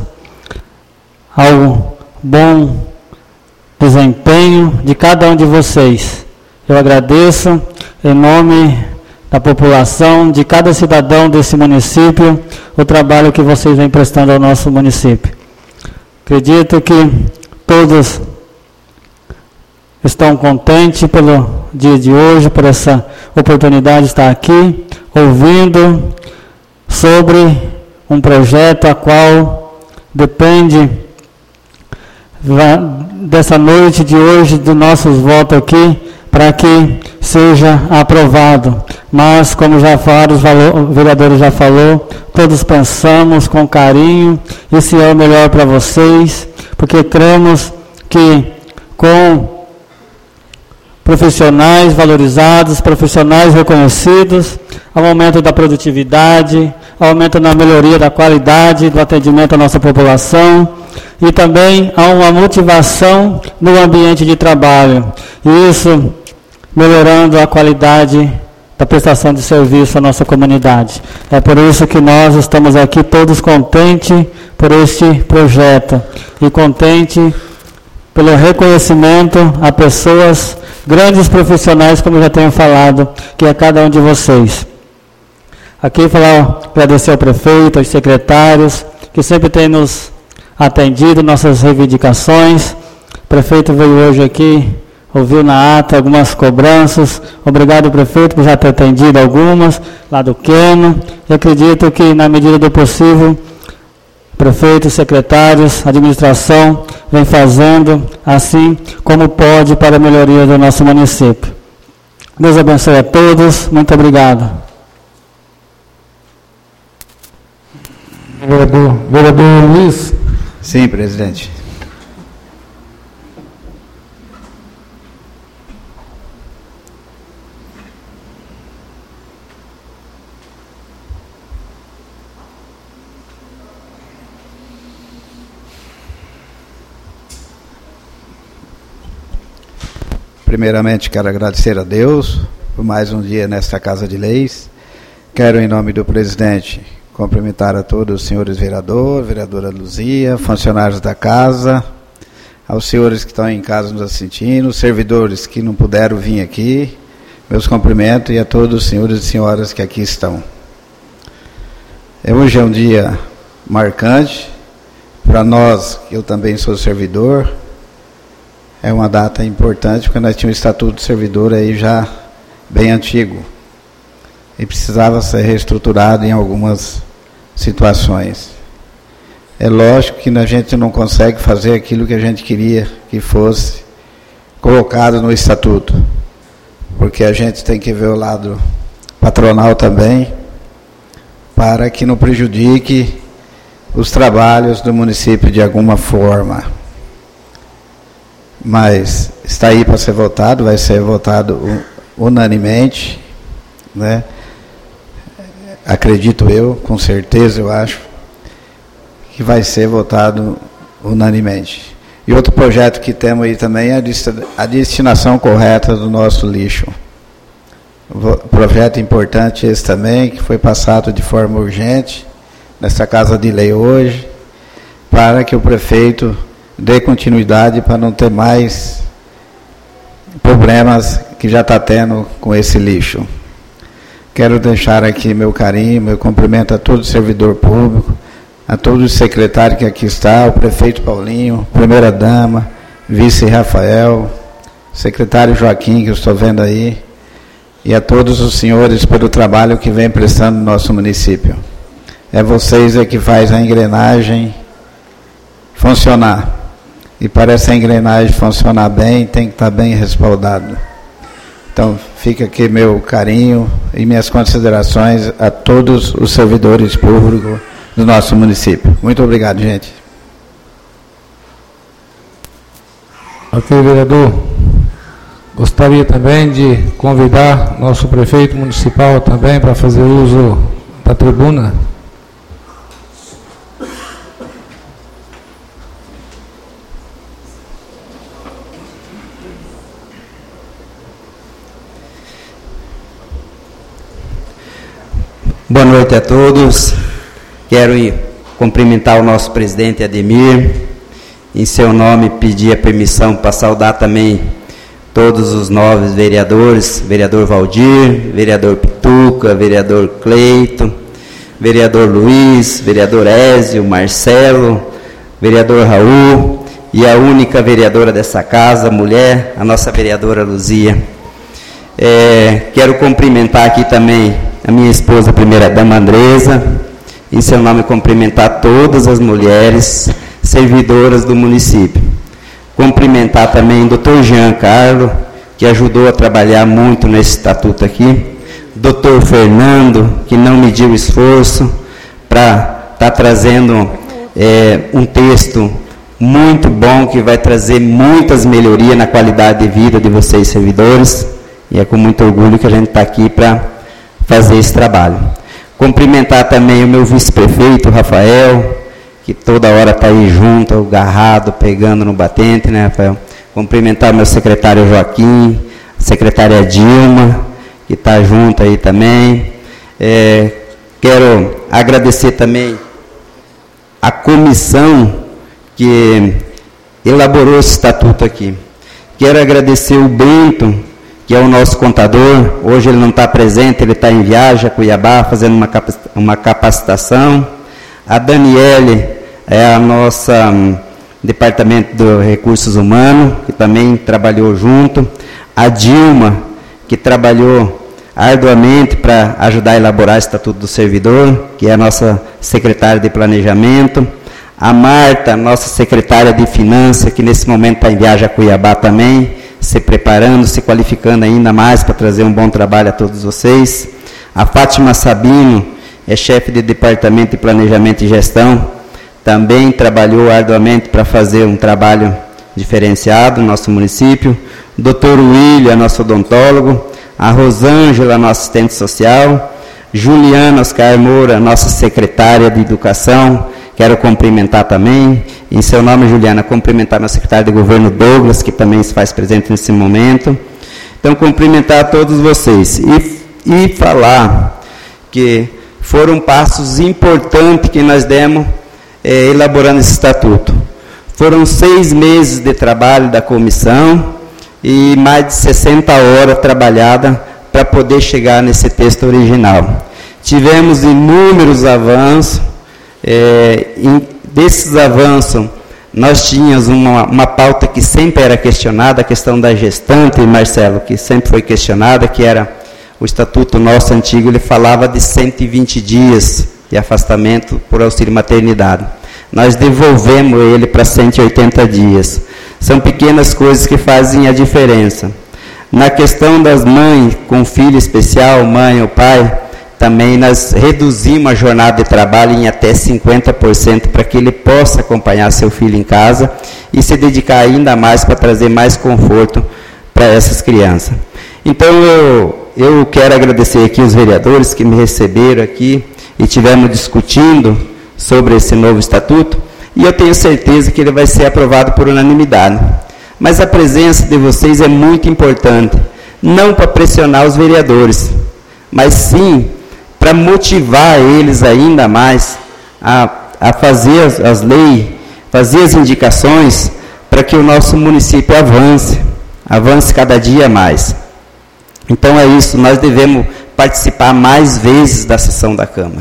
ao bom desempenho de cada um de vocês. Eu agradeço em nome da população, de cada cidadão desse município, o trabalho que vocês vêm prestando ao nosso município. Acredito que todos estão contentes pelo dia de hoje, por essa oportunidade de estar aqui, ouvindo sobre um projeto a qual depende dessa noite de hoje, dos nossos votos aqui, para que seja aprovado. Mas, como já falaram, os vereadores já falou, todos pensamos com carinho, esse é o melhor para vocês, porque cremos que com profissionais valorizados, profissionais reconhecidos, ao aumento da produtividade, ao aumento na melhoria da qualidade do atendimento à nossa população, e também há uma motivação no ambiente de trabalho. E isso melhorando a qualidade da prestação de serviço à nossa comunidade. É por isso que nós estamos aqui todos contentes por este projeto e contentes pelo reconhecimento a pessoas, grandes profissionais, como eu já tenho falado, que é cada um de vocês. Aqui agradecer ao prefeito, aos secretários, que sempre têm nos atendido nossas reivindicações. O prefeito veio hoje aqui, ouviu na ata algumas cobranças. Obrigado, prefeito, por já ter atendido algumas, lá do Queno. E acredito que, na medida do possível, prefeitos, secretários, administração, vem fazendo assim como pode para a melhoria do nosso município. Deus abençoe a todos. Muito obrigado. Vereador Luiz. Sim, presidente. Primeiramente, quero agradecer a Deus por mais um dia nesta Casa de Leis. Quero, em nome do presidente, cumprimentar a todos os senhores vereadores, vereadora Luzia, funcionários da casa, aos senhores que estão em casa nos assistindo, servidores que não puderam vir aqui, meus cumprimentos, e a todos os senhores e senhoras que aqui estão. Hoje é um dia marcante para nós, eu também sou servidor, é uma data importante, porque nós tínhamos um estatuto do servidor aí já bem antigo e precisava ser reestruturado em algumas situações. É lógico que a gente não consegue fazer aquilo que a gente queria que fosse colocado no estatuto, porque a gente tem que ver o lado patronal também, para que não prejudique os trabalhos do município de alguma forma. Mas está aí para ser votado, vai ser votado unanimemente, né? Acredito eu, com certeza eu acho, que vai ser votado unanimemente. E outro projeto que temos aí também é a destinação correta do nosso lixo. Projeto importante esse também, que foi passado de forma urgente nessa Casa de Lei hoje, para que o prefeito dê continuidade para não ter mais problemas que já está tendo com esse lixo. Quero deixar aqui meu carinho, meu cumprimento a todo servidor público, a todos os secretários que aqui estão, o prefeito Paulinho, primeira-dama, vice Rafael, secretário Joaquim, que eu estou vendo aí, e a todos os senhores pelo trabalho que vem prestando no nosso município. É vocês que faz a engrenagem funcionar. E para essa engrenagem funcionar bem, tem que estar bem respaldado. Então, fica aqui meu carinho e minhas considerações a todos os servidores públicos do nosso município. Muito obrigado, gente. Ok, vereador. Gostaria também de convidar nosso prefeito municipal também para fazer uso da tribuna. Boa noite a todos. Quero cumprimentar o nosso presidente Ademir. Em seu nome, pedir a permissão para saudar também todos os novos vereadores, vereador Valdir, vereador Pituca, vereador Cleito, vereador Luiz, vereador Ézio, Marcelo, vereador Raul e a única vereadora dessa casa, mulher, a nossa vereadora Luzia. Quero cumprimentar aqui também a minha esposa, a primeira-dama Andresa, em seu nome cumprimentar todas as mulheres servidoras do município. Cumprimentar também o Dr. Jean Carlo, que ajudou a trabalhar muito nesse estatuto aqui, Dr. Fernando, que não mediu esforço para estar trazendo um texto muito bom, que vai trazer muitas melhorias na qualidade de vida de vocês servidores, e é com muito orgulho que a gente está aqui para fazer esse trabalho. Cumprimentar também o meu vice-prefeito, Rafael, que toda hora está aí junto, agarrado, pegando no batente, né, Rafael? Cumprimentar o meu secretário Joaquim, a secretária Dilma, que está junto aí também. Quero agradecer também a comissão que elaborou esse estatuto aqui. Quero agradecer o Bento, que é o nosso contador. Hoje ele não está presente, ele está em viagem a Cuiabá, fazendo uma capacitação. A Daniele é a nossa Departamento de Recursos Humanos, que também trabalhou junto. A Dilma, que trabalhou arduamente para ajudar a elaborar o Estatuto do Servidor, que é a nossa secretária de Planejamento. A Marta, nossa secretária de Finanças, que nesse momento está em viagem a Cuiabá também, se preparando, se qualificando ainda mais para trazer um bom trabalho a todos vocês. A Fátima Sabino é chefe de Departamento de Planejamento e Gestão, também trabalhou arduamente para fazer um trabalho diferenciado no nosso município. O Dr. William, nosso odontólogo. A Rosângela, nossa assistente social. Juliana Oscar Moura, nossa secretária de Educação. Quero cumprimentar também, em seu nome, Juliana, cumprimentar meu secretário de Governo, Douglas, que também se faz presente nesse momento. Então, cumprimentar a todos vocês e falar que foram passos importantes que nós demos elaborando esse estatuto. Foram 6 meses de trabalho da comissão e mais de 60 horas trabalhadas para poder chegar nesse texto original. Tivemos inúmeros avanços, desses avanços, nós tínhamos uma pauta que sempre era questionada, a questão da gestante, Marcelo, que sempre foi questionada, que era o estatuto nosso antigo, ele falava de 120 dias de afastamento por auxílio maternidade. Nós devolvemos ele para 180 dias. São pequenas coisas que fazem a diferença. Na questão das mães com filho especial, mãe ou pai, também nós reduzimos a jornada de trabalho em até 50% para que ele possa acompanhar seu filho em casa e se dedicar ainda mais para trazer mais conforto para essas crianças. Então eu quero agradecer aqui os vereadores que me receberam aqui e tivemos discutindo sobre esse novo estatuto, e eu tenho certeza que ele vai ser aprovado por unanimidade. Mas a presença de vocês é muito importante, não para pressionar os vereadores, mas sim para motivar eles ainda mais a fazer as leis, fazer as indicações, para que o nosso município avance cada dia mais. Então é isso, nós devemos participar mais vezes da sessão da Câmara.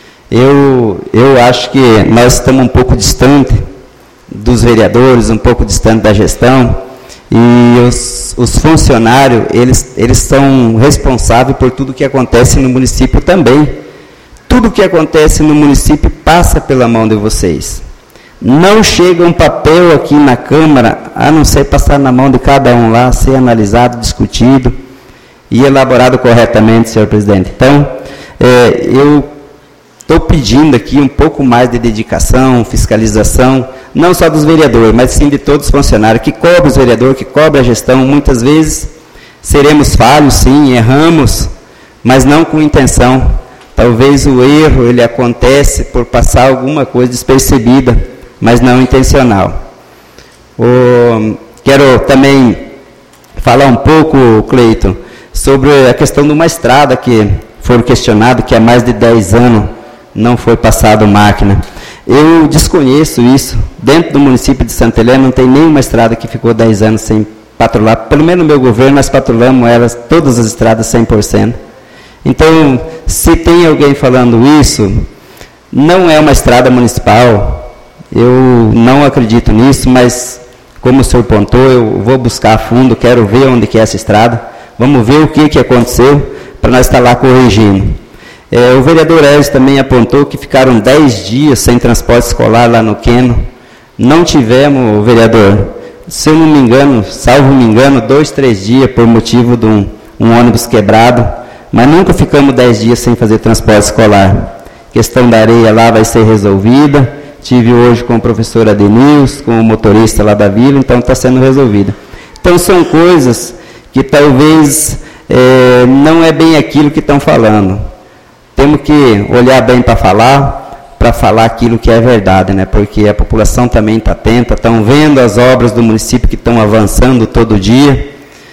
Eu acho que nós estamos um pouco distante dos vereadores, um pouco distante da gestão, e os funcionários, eles são responsáveis por tudo que acontece no município também. Tudo que acontece no município passa pela mão de vocês. Não chega um papel aqui na Câmara, a não ser passar na mão de cada um lá, ser analisado, discutido e elaborado corretamente, senhor presidente. Então, eu estou pedindo aqui um pouco mais de dedicação, fiscalização, não só dos vereadores, mas sim de todos os funcionários, que cobrem os vereadores, que cobrem a gestão. Muitas vezes seremos falhos, sim, erramos, mas não com intenção. Talvez o erro ele acontece por passar alguma coisa despercebida, mas não intencional. Quero também falar um pouco, Cleiton, sobre a questão de uma estrada que foi questionado, que há mais de 10 anos não foi passado máquina. Eu desconheço isso. Dentro do município de Santa Helena não tem nenhuma estrada que ficou 10 anos sem patrulhar. Pelo menos no meu governo nós patrulhamos elas, todas as estradas 100%. Então, se tem alguém falando isso, não é uma estrada municipal. Eu não acredito nisso, mas como o senhor pontou, eu vou buscar a fundo, quero ver onde que é essa estrada. Vamos ver o que aconteceu para nós estar lá corrigindo. O vereador Ezio também apontou que ficaram 10 dias sem transporte escolar lá no Queno. Não tivemos, vereador, se eu não me engano, salvo me engano, 2, 3 dias por motivo de um ônibus quebrado, mas nunca ficamos 10 dias sem fazer transporte escolar. A questão da areia lá vai ser resolvida. Tive hoje com o professor Adenils, com o motorista lá da vila, então está sendo resolvida. Então são coisas que talvez não é bem aquilo que estão falando. Temos que olhar bem para falar aquilo que é verdade, né? Porque a população também está atenta, estão vendo as obras do município que estão avançando todo dia,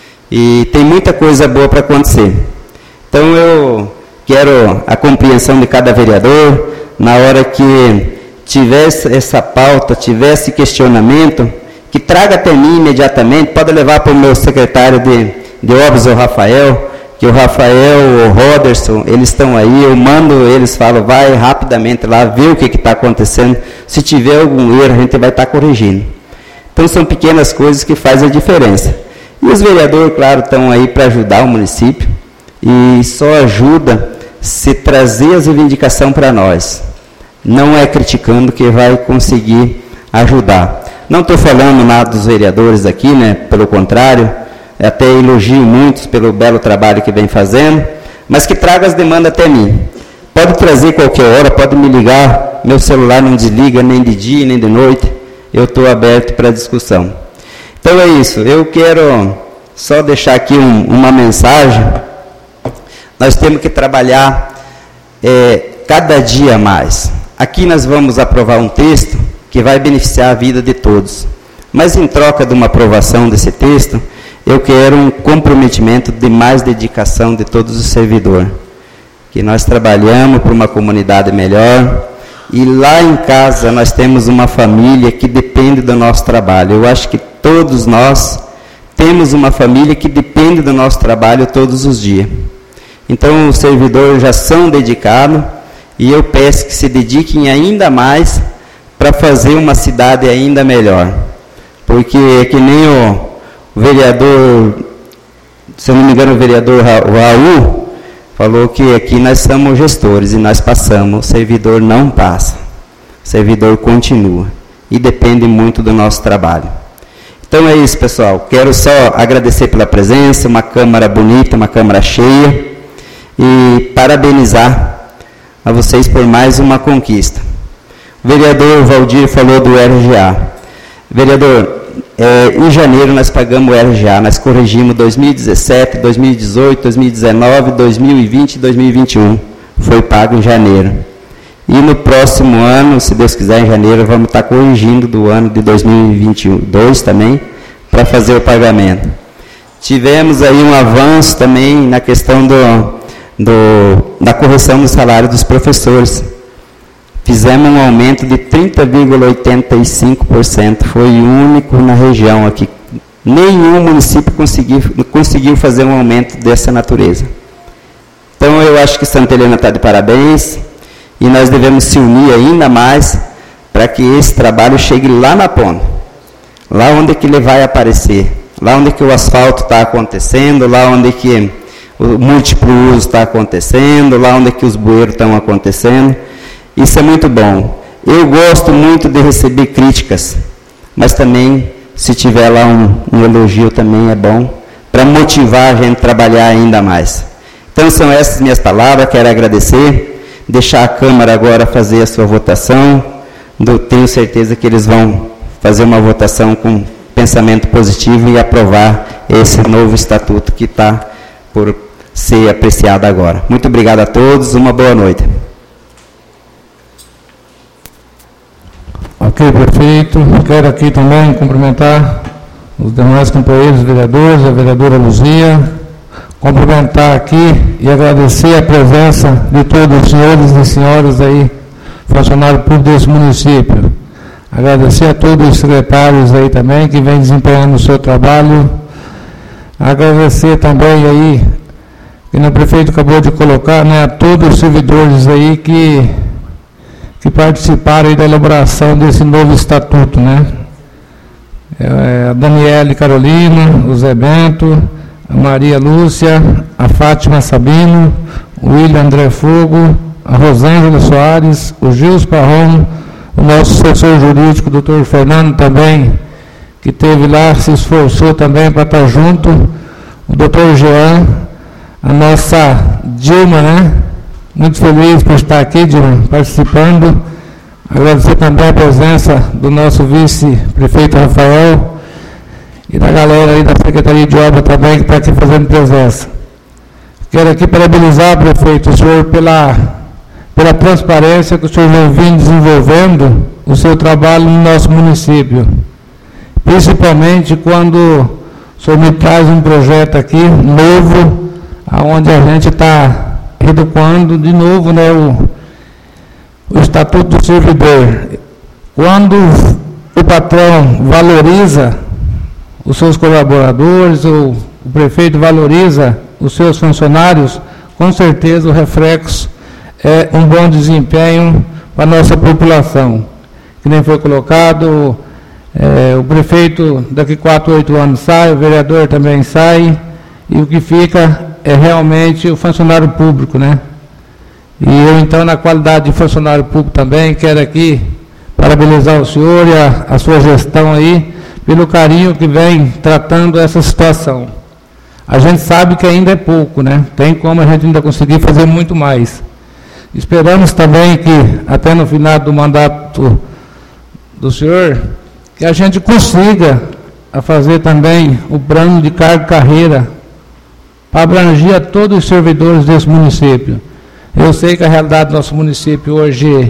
e tem muita coisa boa para acontecer. Então eu quero a compreensão de cada vereador, na hora que tivesse essa pauta, tivesse questionamento, que traga até mim imediatamente, pode levar para o meu secretário de obras, o Rafael, que o Rafael, o Roderson, eles estão aí, eu mando, eles falam, vai rapidamente lá, ver o que está acontecendo, se tiver algum erro, a gente vai estar corrigindo. Então, são pequenas coisas que fazem a diferença. E os vereadores, claro, estão aí para ajudar o município, e só ajuda se trazer as reivindicações para nós. Não é criticando que vai conseguir ajudar. Não estou falando nada dos vereadores aqui, né? Pelo contrário, até elogio muitos pelo belo trabalho que vem fazendo, mas que traga as demandas até mim. Pode trazer qualquer hora, pode me ligar, meu celular não desliga nem de dia nem de noite, eu estou aberto para discussão. Então é isso, eu quero só deixar aqui uma mensagem. Nós temos que trabalhar cada dia mais. Aqui nós vamos aprovar um texto que vai beneficiar a vida de todos, mas em troca de uma aprovação desse texto, eu quero um comprometimento de mais dedicação de todos os servidores, que nós trabalhamos por uma comunidade melhor, e lá em casa nós temos uma família que depende do nosso trabalho. Eu acho que todos nós temos uma família que depende do nosso trabalho todos os dias. Então os servidores já são dedicados, e eu peço que se dediquem ainda mais para para fazer uma cidade ainda melhor. Porque é que nem o vereador, se eu não me engano, o vereador Raul falou que aqui nós somos gestores e nós passamos, o servidor não passa, o servidor continua e depende muito do nosso trabalho. Então é isso, pessoal. Quero só agradecer pela presença, uma Câmara bonita, uma Câmara cheia, e parabenizar a vocês por mais uma conquista. O vereador Valdir falou do RGA. Vereador, em janeiro nós pagamos o RGA, nós corrigimos 2017, 2018, 2019, 2020 e 2021. Foi pago em janeiro. E no próximo ano, se Deus quiser, em janeiro, vamos estar corrigindo do ano de 2022 também, para fazer o pagamento. Tivemos aí um avanço também na questão da correção do salário dos professores. Fizemos um aumento de 30,85%, foi o único na região aqui. Nenhum município conseguiu fazer um aumento dessa natureza. Então eu acho que Santa Helena está de parabéns, e nós devemos se unir ainda mais para que esse trabalho chegue lá na ponta, lá onde que ele vai aparecer, lá onde que o asfalto está acontecendo, lá onde que o múltiplo uso está acontecendo, lá onde que os bueiros estão acontecendo. Isso é muito bom. Eu gosto muito de receber críticas, mas também, se tiver lá um elogio também é bom, para motivar a gente a trabalhar ainda mais. Então são essas minhas palavras, quero agradecer, deixar a Câmara agora fazer a sua votação. Tenho certeza que eles vão fazer uma votação com pensamento positivo e aprovar esse novo estatuto que está por ser apreciado agora. Muito obrigado a todos, uma boa noite. Ok, prefeito. Quero aqui também cumprimentar os demais companheiros vereadores, a vereadora Luzia, cumprimentar aqui e agradecer a presença de todos os senhores e senhoras aí, funcionários públicos desse município. Agradecer a todos os secretários aí também que vêm desempenhando o seu trabalho. Agradecer também aí, que o prefeito acabou de colocar, né, a todos os servidores aí que participaram aí da elaboração desse novo estatuto, né? A Daniele Carolina, o Zé Bento, a Maria Lúcia, a Fátima Sabino, o William André Fogo, a Rosângela Soares, o Gils Parron, o nosso assessor jurídico, o doutor Fernando também, que esteve lá, se esforçou também para estar junto, o doutor Jean, a nossa Dilma, né? Muito feliz por estar aqui, Dilma, participando. Agradecer também a presença do nosso vice-prefeito Rafael e da galera aí da Secretaria de Obra também, que está aqui fazendo presença. Quero aqui parabenizar, prefeito, o senhor pela transparência que o senhor vem desenvolvendo o seu trabalho no nosso município. Principalmente quando o senhor me traz um projeto aqui novo, onde a gente está reeducando de novo, né, o Estatuto do Servidor. Quando o patrão valoriza os seus colaboradores, o prefeito valoriza os seus funcionários, com certeza o reflexo é um bom desempenho para a nossa população. Que nem foi colocado, o prefeito daqui 4 ou 8 anos sai, o vereador também sai, e o que fica é realmente o funcionário público, né? E eu, então, na qualidade de funcionário público também, quero aqui parabenizar o senhor e a sua gestão aí, pelo carinho que vem tratando essa situação. A gente sabe que ainda é pouco, né? Tem como a gente ainda conseguir fazer muito mais. Esperamos também que, até no final do mandato do senhor, que a gente consiga a fazer também o plano de cargo e carreira para abranger a todos os servidores desse município. Eu sei que a realidade do nosso município hoje,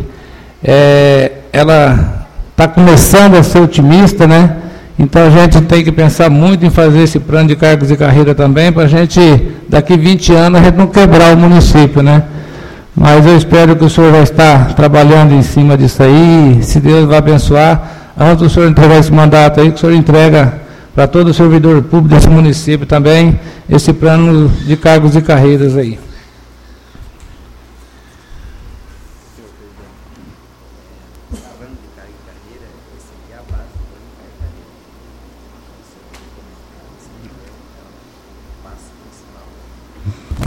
ela está começando a ser otimista, né? Então a gente tem que pensar muito em fazer esse plano de cargos e carreira também, para a gente, daqui 20 anos, a gente não quebrar o município, né? Mas eu espero que o senhor vai estar trabalhando em cima disso aí, se Deus vai abençoar, antes do senhor entregar esse mandato aí, que o senhor entrega para todo servidor público desse município também, esse plano de cargos e carreiras aí.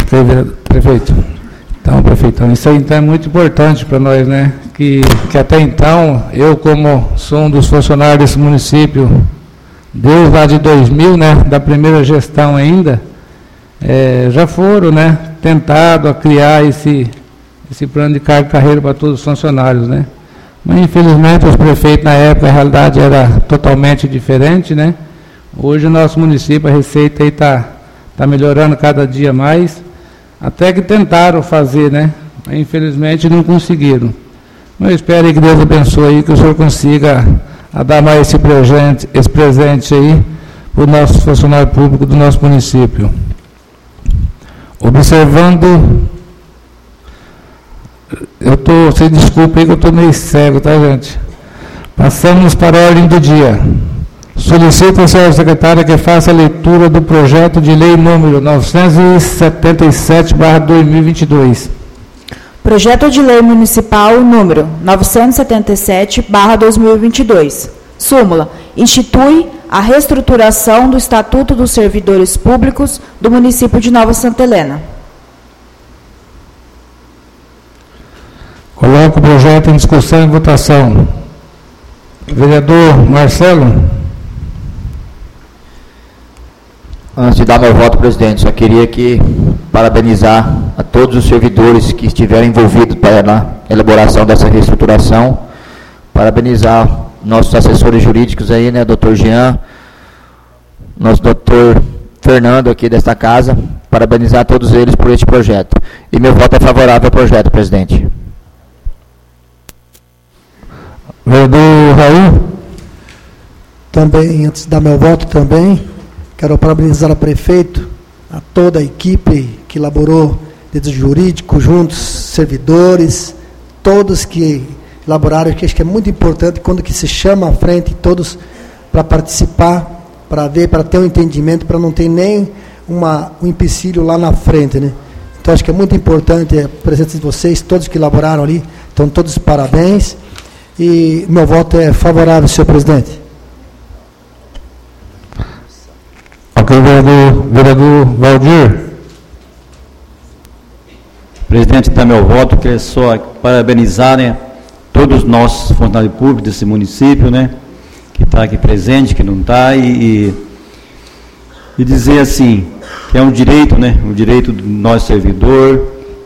Ok, prefeito. Então, prefeito, isso aí então é muito importante para nós, né? Que até então, eu como sou um dos funcionários desse município, desde lá de 2000, né, da primeira gestão ainda, já foram, né, tentado a criar esse plano de carreira para todos os funcionários, né? Mas infelizmente os prefeitos na época a realidade era totalmente diferente, né? Hoje o nosso município, a receita aí está melhorando cada dia mais, até que tentaram fazer, né? Mas infelizmente não conseguiram. Mas eu espero que Deus abençoe aí, que o senhor consiga dar mais esse presente aí para o nosso funcionário público do nosso município. Observando, vocês desculpem aí que eu estou meio cego, tá, gente? Passamos para a ordem do dia. Solicito ao senhor secretário que faça a leitura do projeto de lei número 977/2022. Projeto de lei municipal número 977/2022. Súmula. Institui a reestruturação do Estatuto dos Servidores Públicos do município de Nova Santa Helena. Coloco o projeto em discussão e votação. Vereador Marcelo. Antes de dar meu voto, presidente, só queria aqui parabenizar a todos os servidores que estiveram envolvidos na elaboração dessa reestruturação. Parabenizar nossos assessores jurídicos aí, né, doutor Jean, nosso doutor Fernando aqui desta casa. Parabenizar a todos eles por este projeto. E meu voto é favorável ao projeto, presidente. Vereador Raul. Também, antes de dar meu voto também, quero parabenizar o prefeito, a toda a equipe que elaborou, desde o jurídico, juntos, servidores, todos que elaboraram, que acho que é muito importante quando que se chama à frente todos para participar, para ver, para ter um entendimento, para não ter nem um empecilho lá na frente, né? Então acho que é muito importante a presença de vocês, todos que elaboraram ali, então todos parabéns, e meu voto é favorável, senhor presidente. Ok, vereador Valdir. Presidente, dá meu voto, queria só parabenizar, né, todos os nossos funcionários públicos desse município, né, que está aqui presente, que não está, e dizer assim, que é um direito, né, um direito do nosso servidor,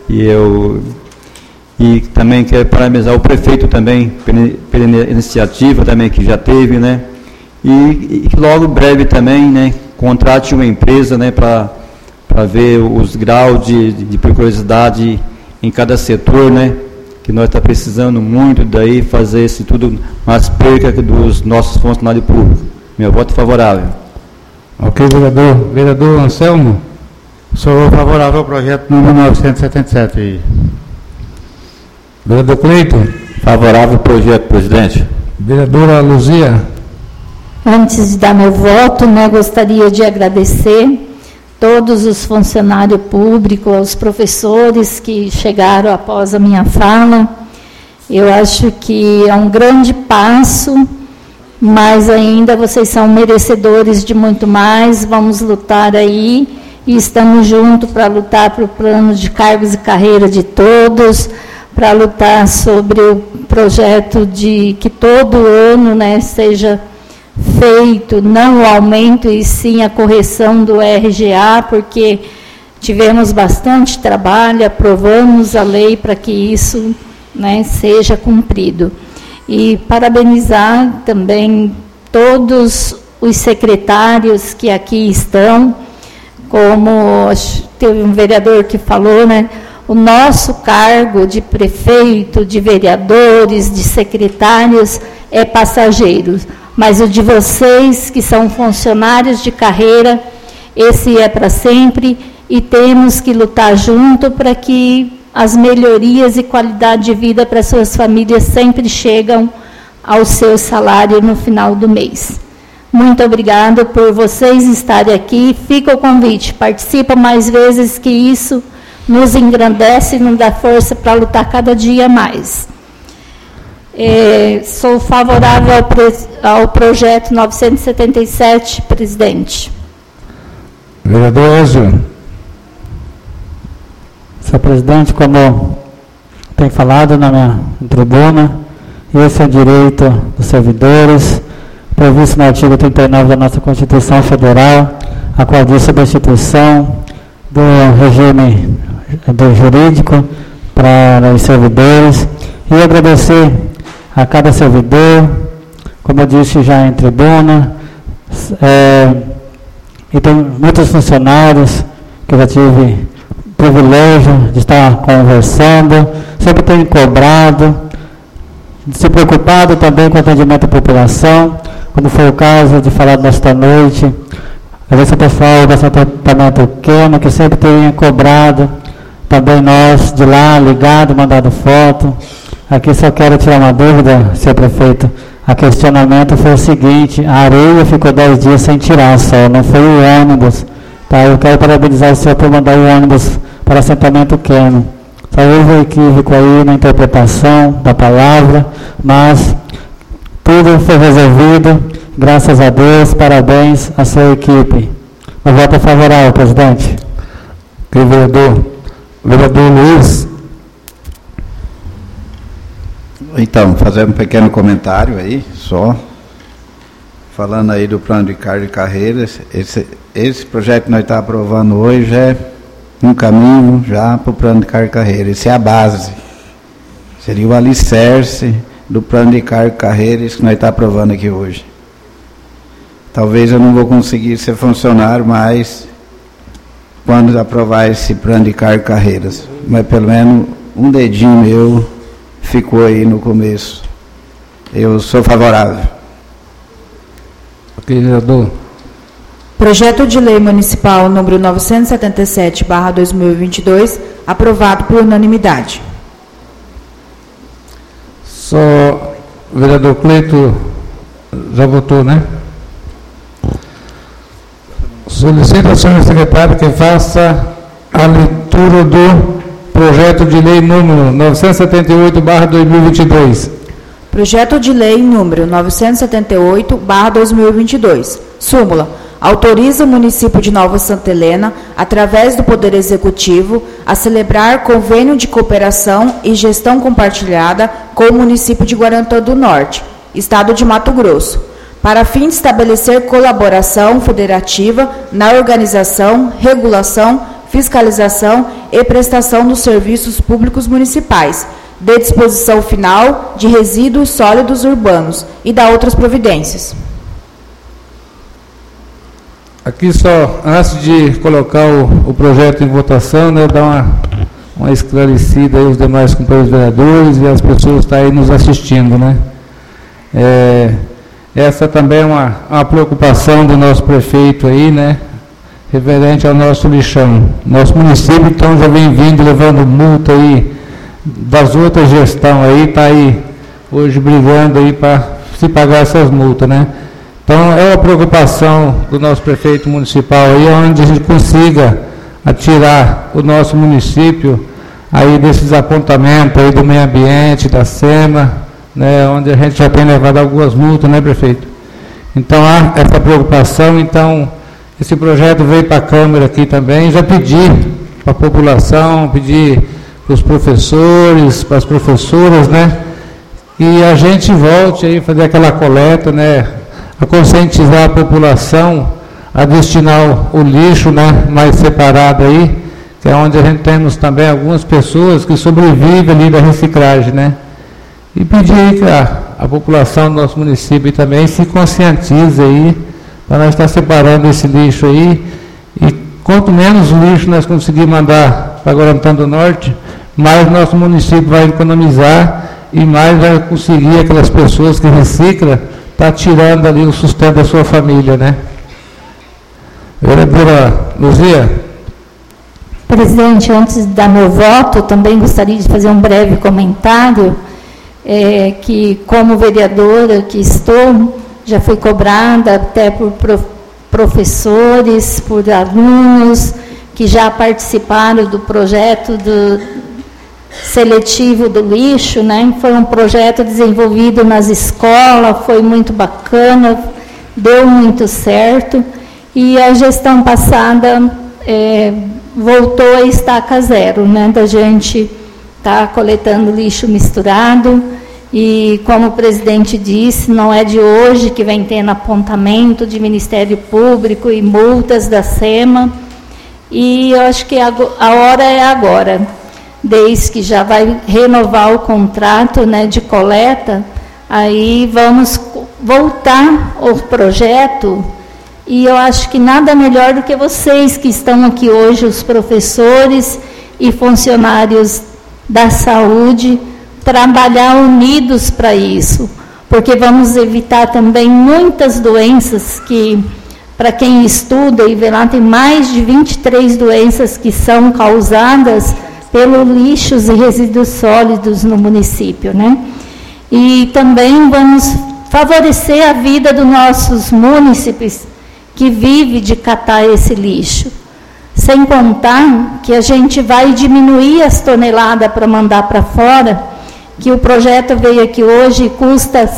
e também quero parabenizar o prefeito também, pela iniciativa também que já teve, né, e logo breve também, né, contrate uma empresa, né, para ver os graus de periculosidade em cada setor, né, que nós estamos precisando muito daí fazer isso tudo mais perca dos nossos funcionários públicos. Meu voto favorável. Ok, vereador. Vereador Anselmo. Sou favorável ao projeto número 977. Vereador Cleiton. Favorável ao projeto, presidente. Vereadora Luzia. Antes de dar meu voto, né, gostaria de agradecer todos os funcionários públicos, os professores que chegaram após a minha fala. Eu acho que é um grande passo, mas ainda vocês são merecedores de muito mais. Vamos lutar aí e estamos juntos para lutar para o plano de cargos e carreira de todos, para lutar sobre o projeto de que todo ano, né, seja feito, não o aumento, e sim a correção do RGA, porque tivemos bastante trabalho, aprovamos a lei para que isso, né, seja cumprido. E parabenizar também todos os secretários que aqui estão, como teve um vereador que falou, né, o nosso cargo de prefeito, de vereadores, de secretários é passageiro, mas o de vocês, que são funcionários de carreira, esse é para sempre, e temos que lutar junto para que as melhorias e qualidade de vida para suas famílias sempre chegam ao seu salário no final do mês. Muito obrigada por vocês estarem aqui. Fica o convite, participa mais vezes, que isso nos engrandece e nos dá força para lutar cada dia mais. Sou favorável ao projeto 977, presidente. Vereador Ezio. Senhor presidente, como tem falado na minha tribuna, esse é o direito dos servidores, previsto no artigo 39 da nossa Constituição Federal, a qual diz sobre a instituição do regime do jurídico para os servidores, e agradecer a cada servidor, como eu disse já em tribuna, e tem muitos funcionários que eu já tive privilégio de estar conversando, sempre tenho cobrado, se preocupado também com o atendimento à população, como foi o caso de falar nesta noite, agradeço ao pessoal do assentamento Quema, que sempre tem cobrado, também nós de lá, ligado, mandado foto. Aqui só quero tirar uma dúvida, senhor prefeito. A questionamento foi o seguinte: a areia ficou 10 dias sem tirar só, não foi o ônibus. Tá? Eu quero parabenizar o senhor por mandar o ônibus para o assentamento Quema. Só houve um equívoco aí na interpretação da palavra, mas tudo foi resolvido, graças a Deus, parabéns à sua equipe. Uma voto favorável, presidente. Vereador Luiz. Então, fazer um pequeno comentário aí, só. Falando aí do plano de carga e carreiras, esse projeto que nós estamos aprovando hoje é um caminho já para o plano de carga e carreira. Esse é a base. Seria o alicerce do plano de carga e carreira, isso que nós estamos aprovando aqui hoje. Talvez eu não vou conseguir ser funcionário, mas quando aprovar esse plano de carga e carreiras, mas pelo menos um dedinho meu ficou aí no começo. Eu sou favorável. Vereador. Projeto de Lei Municipal número 977/2022, aprovado por unanimidade. Só o vereador Cleito já votou, né? Solicito ao senhor secretário que faça a leitura do projeto de lei número 978/2022. Projeto de lei número 978/2022. Súmula. Autoriza o município de Nova Santa Helena, através do Poder Executivo, a celebrar convênio de cooperação e gestão compartilhada com o município de Guarantã do Norte, Estado de Mato Grosso, para fim de estabelecer colaboração federativa na organização, regulação, fiscalização e prestação dos serviços públicos municipais, de disposição final de resíduos sólidos urbanos e da outras providências. Aqui só, antes de colocar o projeto em votação, né, dar uma esclarecida aí aos demais companheiros vereadores e as pessoas que estão aí nos assistindo, né? Essa também é uma preocupação do nosso prefeito aí, né? Referente ao nosso lixão. Nosso município, então, já vem vindo levando multa aí das outras gestões aí, está aí hoje brigando aí para se pagar essas multas, né? Então, é uma preocupação do nosso prefeito municipal aí, onde a gente consiga atirar o nosso município aí desses apontamentos aí do meio ambiente, da SEMA, né, onde a gente já tem levado algumas multas, né, prefeito? Então, há essa preocupação. Então, esse projeto veio para a Câmara aqui também, já pedi para a população, pedi para os professores, para as professoras, né, que a gente volte aí a fazer aquela coleta, né, a conscientizar a população a destinar o lixo, né, mais separado aí, que é onde a gente temos também algumas pessoas que sobrevivem ali da reciclagem, né? E pedir que a população do nosso município também se conscientize aí, para nós estar separando esse lixo aí, e quanto menos lixo nós conseguirmos mandar para Guarantã do Norte, mais nosso município vai economizar e mais vai conseguir aquelas pessoas que reciclam, tá tirando ali o sustento da sua família, né? Vereadora Luzia. Presidente, antes de dar meu voto, também gostaria de fazer um breve comentário, que como vereadora que estou, já fui cobrada até por professores, por alunos, que já participaram do projeto seletivo do lixo, né? Foi um projeto desenvolvido nas escolas, foi muito bacana, deu muito certo, e a gestão passada voltou a estaca zero, né, da gente estar coletando lixo misturado. E, como o presidente disse, não é de hoje que vem tendo apontamento de Ministério Público e multas da SEMA. E eu acho que a hora é agora, desde que já vai renovar o contrato, né, de coleta, aí vamos voltar ao projeto. E eu acho que nada melhor do que vocês que estão aqui hoje, os professores e funcionários da saúde, trabalhar unidos para isso, porque vamos evitar também muitas doenças que, para quem estuda e vê lá, tem mais de 23 doenças que são causadas pelos lixos e resíduos sólidos no município, né? E também vamos favorecer a vida dos nossos munícipes que vivem de catar esse lixo. Sem contar que a gente vai diminuir as toneladas para mandar para fora, que o projeto veio aqui hoje e custa R$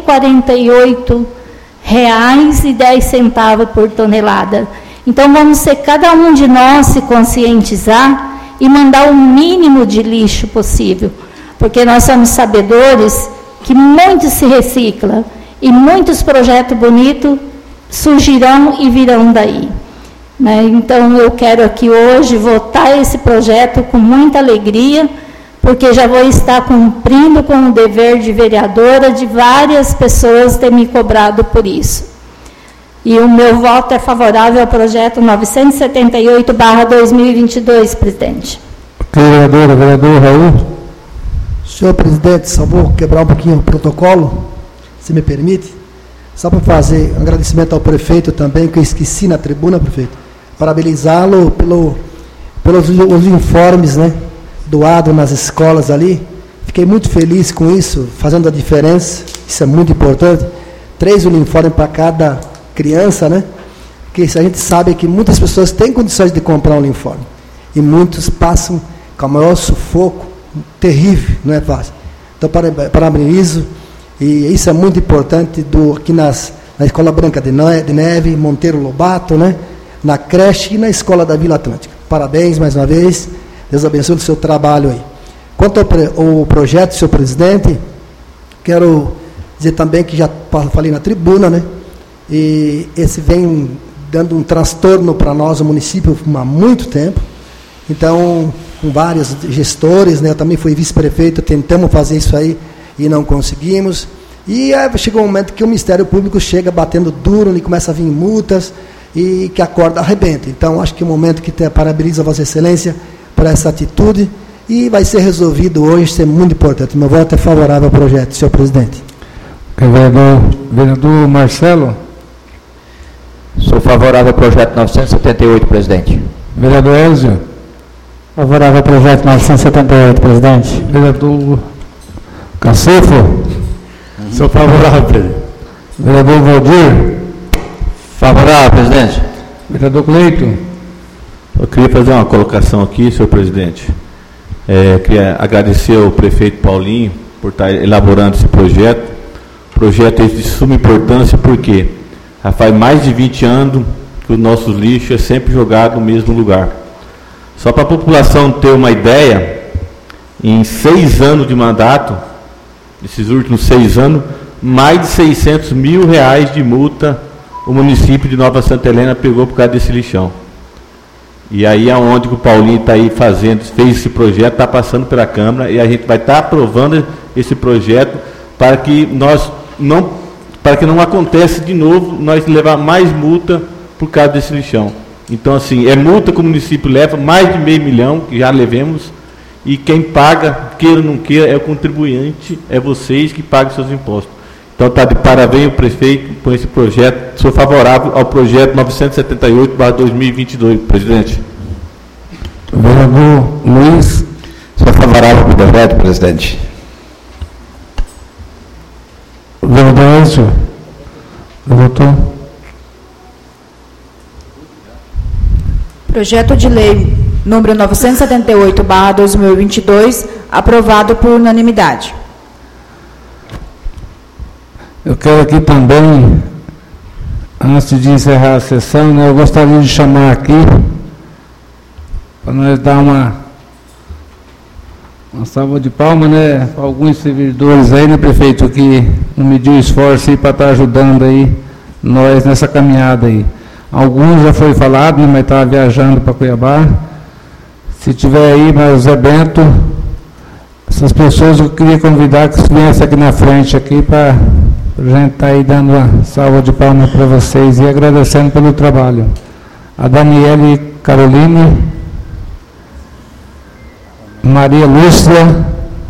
148,10 por tonelada. Então, vamos ser cada um de nós se conscientizar e mandar o mínimo de lixo possível, porque nós somos sabedores que muito se recicla e muitos projetos bonitos surgirão e virão daí. Né? Então, eu quero aqui hoje votar esse projeto com muita alegria, porque já vou estar cumprindo com o dever de vereadora de várias pessoas ter me cobrado por isso. E o meu voto é favorável ao projeto 978/2022, presidente. Vereador Raul. Senhor presidente, só vou quebrar um pouquinho o protocolo, se me permite, só para fazer um agradecimento ao prefeito também, que eu esqueci na tribuna, prefeito, parabenizá-lo pelos informes, né, doado nas escolas ali. Fiquei muito feliz com isso, fazendo a diferença, isso é muito importante. 3 uniformes para cada criança, né? Porque a gente sabe que muitas pessoas têm condições de comprar um uniforme, e muitos passam com o maior sufoco, terrível, não é fácil. Então, parabenizo, e isso é muito importante aqui na Escola Branca de Neve, Monteiro Lobato, né? Na creche e na Escola da Vila Atlântica. Parabéns mais uma vez. Deus abençoe o seu trabalho aí. Quanto ao projeto, senhor presidente, quero dizer também que já falei na tribuna, né? E esse vem dando um transtorno para nós, o município, há muito tempo. Então, com vários gestores, né? Eu também fui vice-prefeito, tentamos fazer isso aí e não conseguimos. E aí chegou um momento que o Ministério Público chega batendo duro e começa a vir multas e que a corda arrebenta. Então, acho que é o momento que parabenizo a Vossa Excelência por essa atitude, e vai ser resolvido hoje, isso é muito importante. Meu voto é favorável ao projeto, senhor presidente. Vereador Marcelo. Sou favorável ao projeto 978, presidente. Vereador Elzio. Favorável ao projeto 978, presidente. Vereador Cacifo. Sou favorável, presidente. Vereador Valdir. Favorável, presidente. Vereador Cleito. Eu queria fazer uma colocação aqui, senhor presidente. Queria agradecer ao prefeito Paulinho por estar elaborando esse projeto. Projeto de suma importância, porque já faz mais de 20 anos que o nosso lixo é sempre jogado no mesmo lugar. Só para a população ter uma ideia, em 6 anos de mandato, esses últimos 6 anos, mais de R$600 mil de multa o município de Nova Santa Helena pegou por causa desse lixão. E aí é onde o Paulinho está aí fez esse projeto, está passando pela Câmara, e a gente vai estar aprovando esse projeto para que não aconteça de novo nós levar mais multa por causa desse lixão. Então, assim, é multa que o município leva, mais de R$500 mil, que já levemos, e quem paga, queira ou não queira, é o contribuinte, é vocês que pagam seus impostos. Então, está de parabéns o prefeito por esse projeto. Sou favorável ao projeto 978/2022, presidente. Vereador Luiz. Sou favorável ao projeto, presidente. Vereador Elcio. Votou. Projeto de lei número 978/2022, aprovado por unanimidade. Eu quero aqui também, antes de encerrar a sessão, né, eu gostaria de chamar aqui para nós dar uma salva de palmas, né, para alguns servidores aí, né, prefeito, que não mediu esforço aí para estar ajudando aí nós nessa caminhada aí. Alguns já foi falado, né, mas estava viajando para Cuiabá. Se tiver aí, mas o Zé Bento, essas pessoas eu queria convidar que viessem aqui na frente aqui para a gente estar aí dando uma salva de palmas para vocês e agradecendo pelo trabalho. A Daniele Caroline, Maria Lúcia,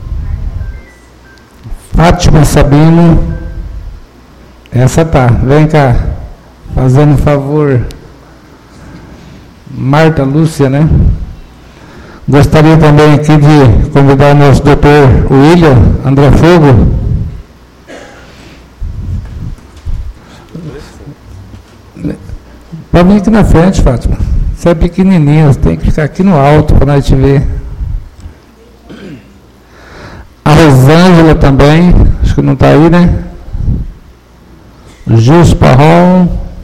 Fátima Sabino, essa tá, vem cá, fazendo favor, Marta Lúcia, né? Gostaria também aqui de convidar o nosso doutor William André Fogo. Para mim aqui na frente, Fátima. Você é pequenininha, você tem que ficar aqui no alto para nós te ver. A Rosângela também, acho que não está aí, né? Gilson Parrol.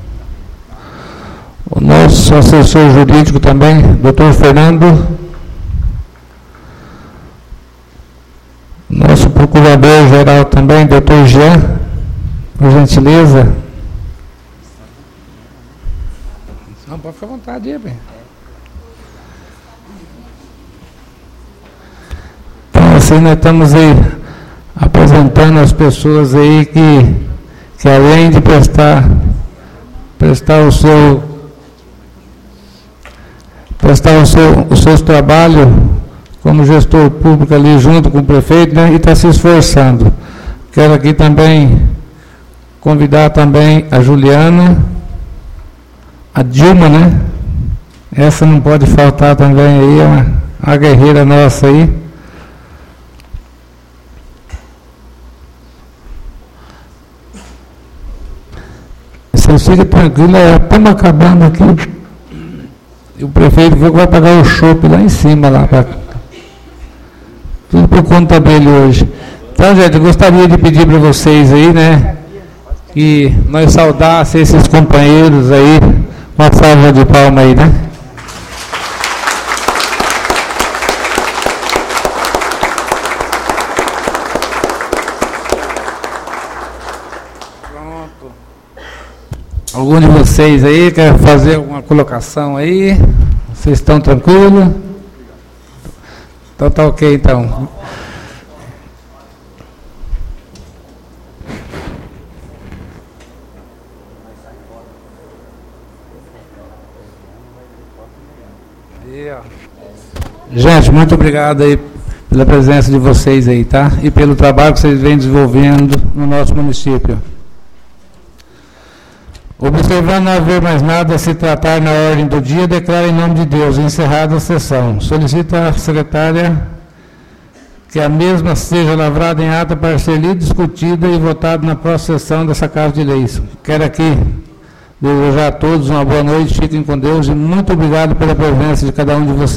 O nosso assessor jurídico também, doutor Fernando. Nosso procurador-geral também, doutor Jean, por gentileza. Não, pode ficar à vontade aí, bem. Então, assim, nós estamos aí apresentando as pessoas aí que além de prestar os seus trabalhos como gestor público ali junto com o prefeito, né, e está se esforçando. Quero aqui também convidar também a Juliana, a Dilma, né? Essa não pode faltar também aí, é uma guerreira nossa aí. Vocês fiquem tranquilos, estamos acabando aqui. E o prefeito vai pagar o chopp lá em cima, lá para tudo por conta dele hoje. Então, gente, eu gostaria de pedir para vocês aí, né, que nós saudássemos esses companheiros aí, uma salva de palmas aí, né? Pronto. Algum de vocês aí quer fazer alguma colocação aí? Vocês estão tranquilos? Então tá ok, então. Gente, muito obrigado aí pela presença de vocês aí, tá? E pelo trabalho que vocês vêm desenvolvendo no nosso município. Observando não haver mais nada a se tratar na ordem do dia, declaro em nome de Deus encerrada a sessão. Solicito à secretária que a mesma seja lavrada em ata para ser lida, discutida e votada na próxima sessão dessa Casa de Leis. Quero aqui desejar a todos uma boa noite, fiquem com Deus e muito obrigado pela presença de cada um de vocês.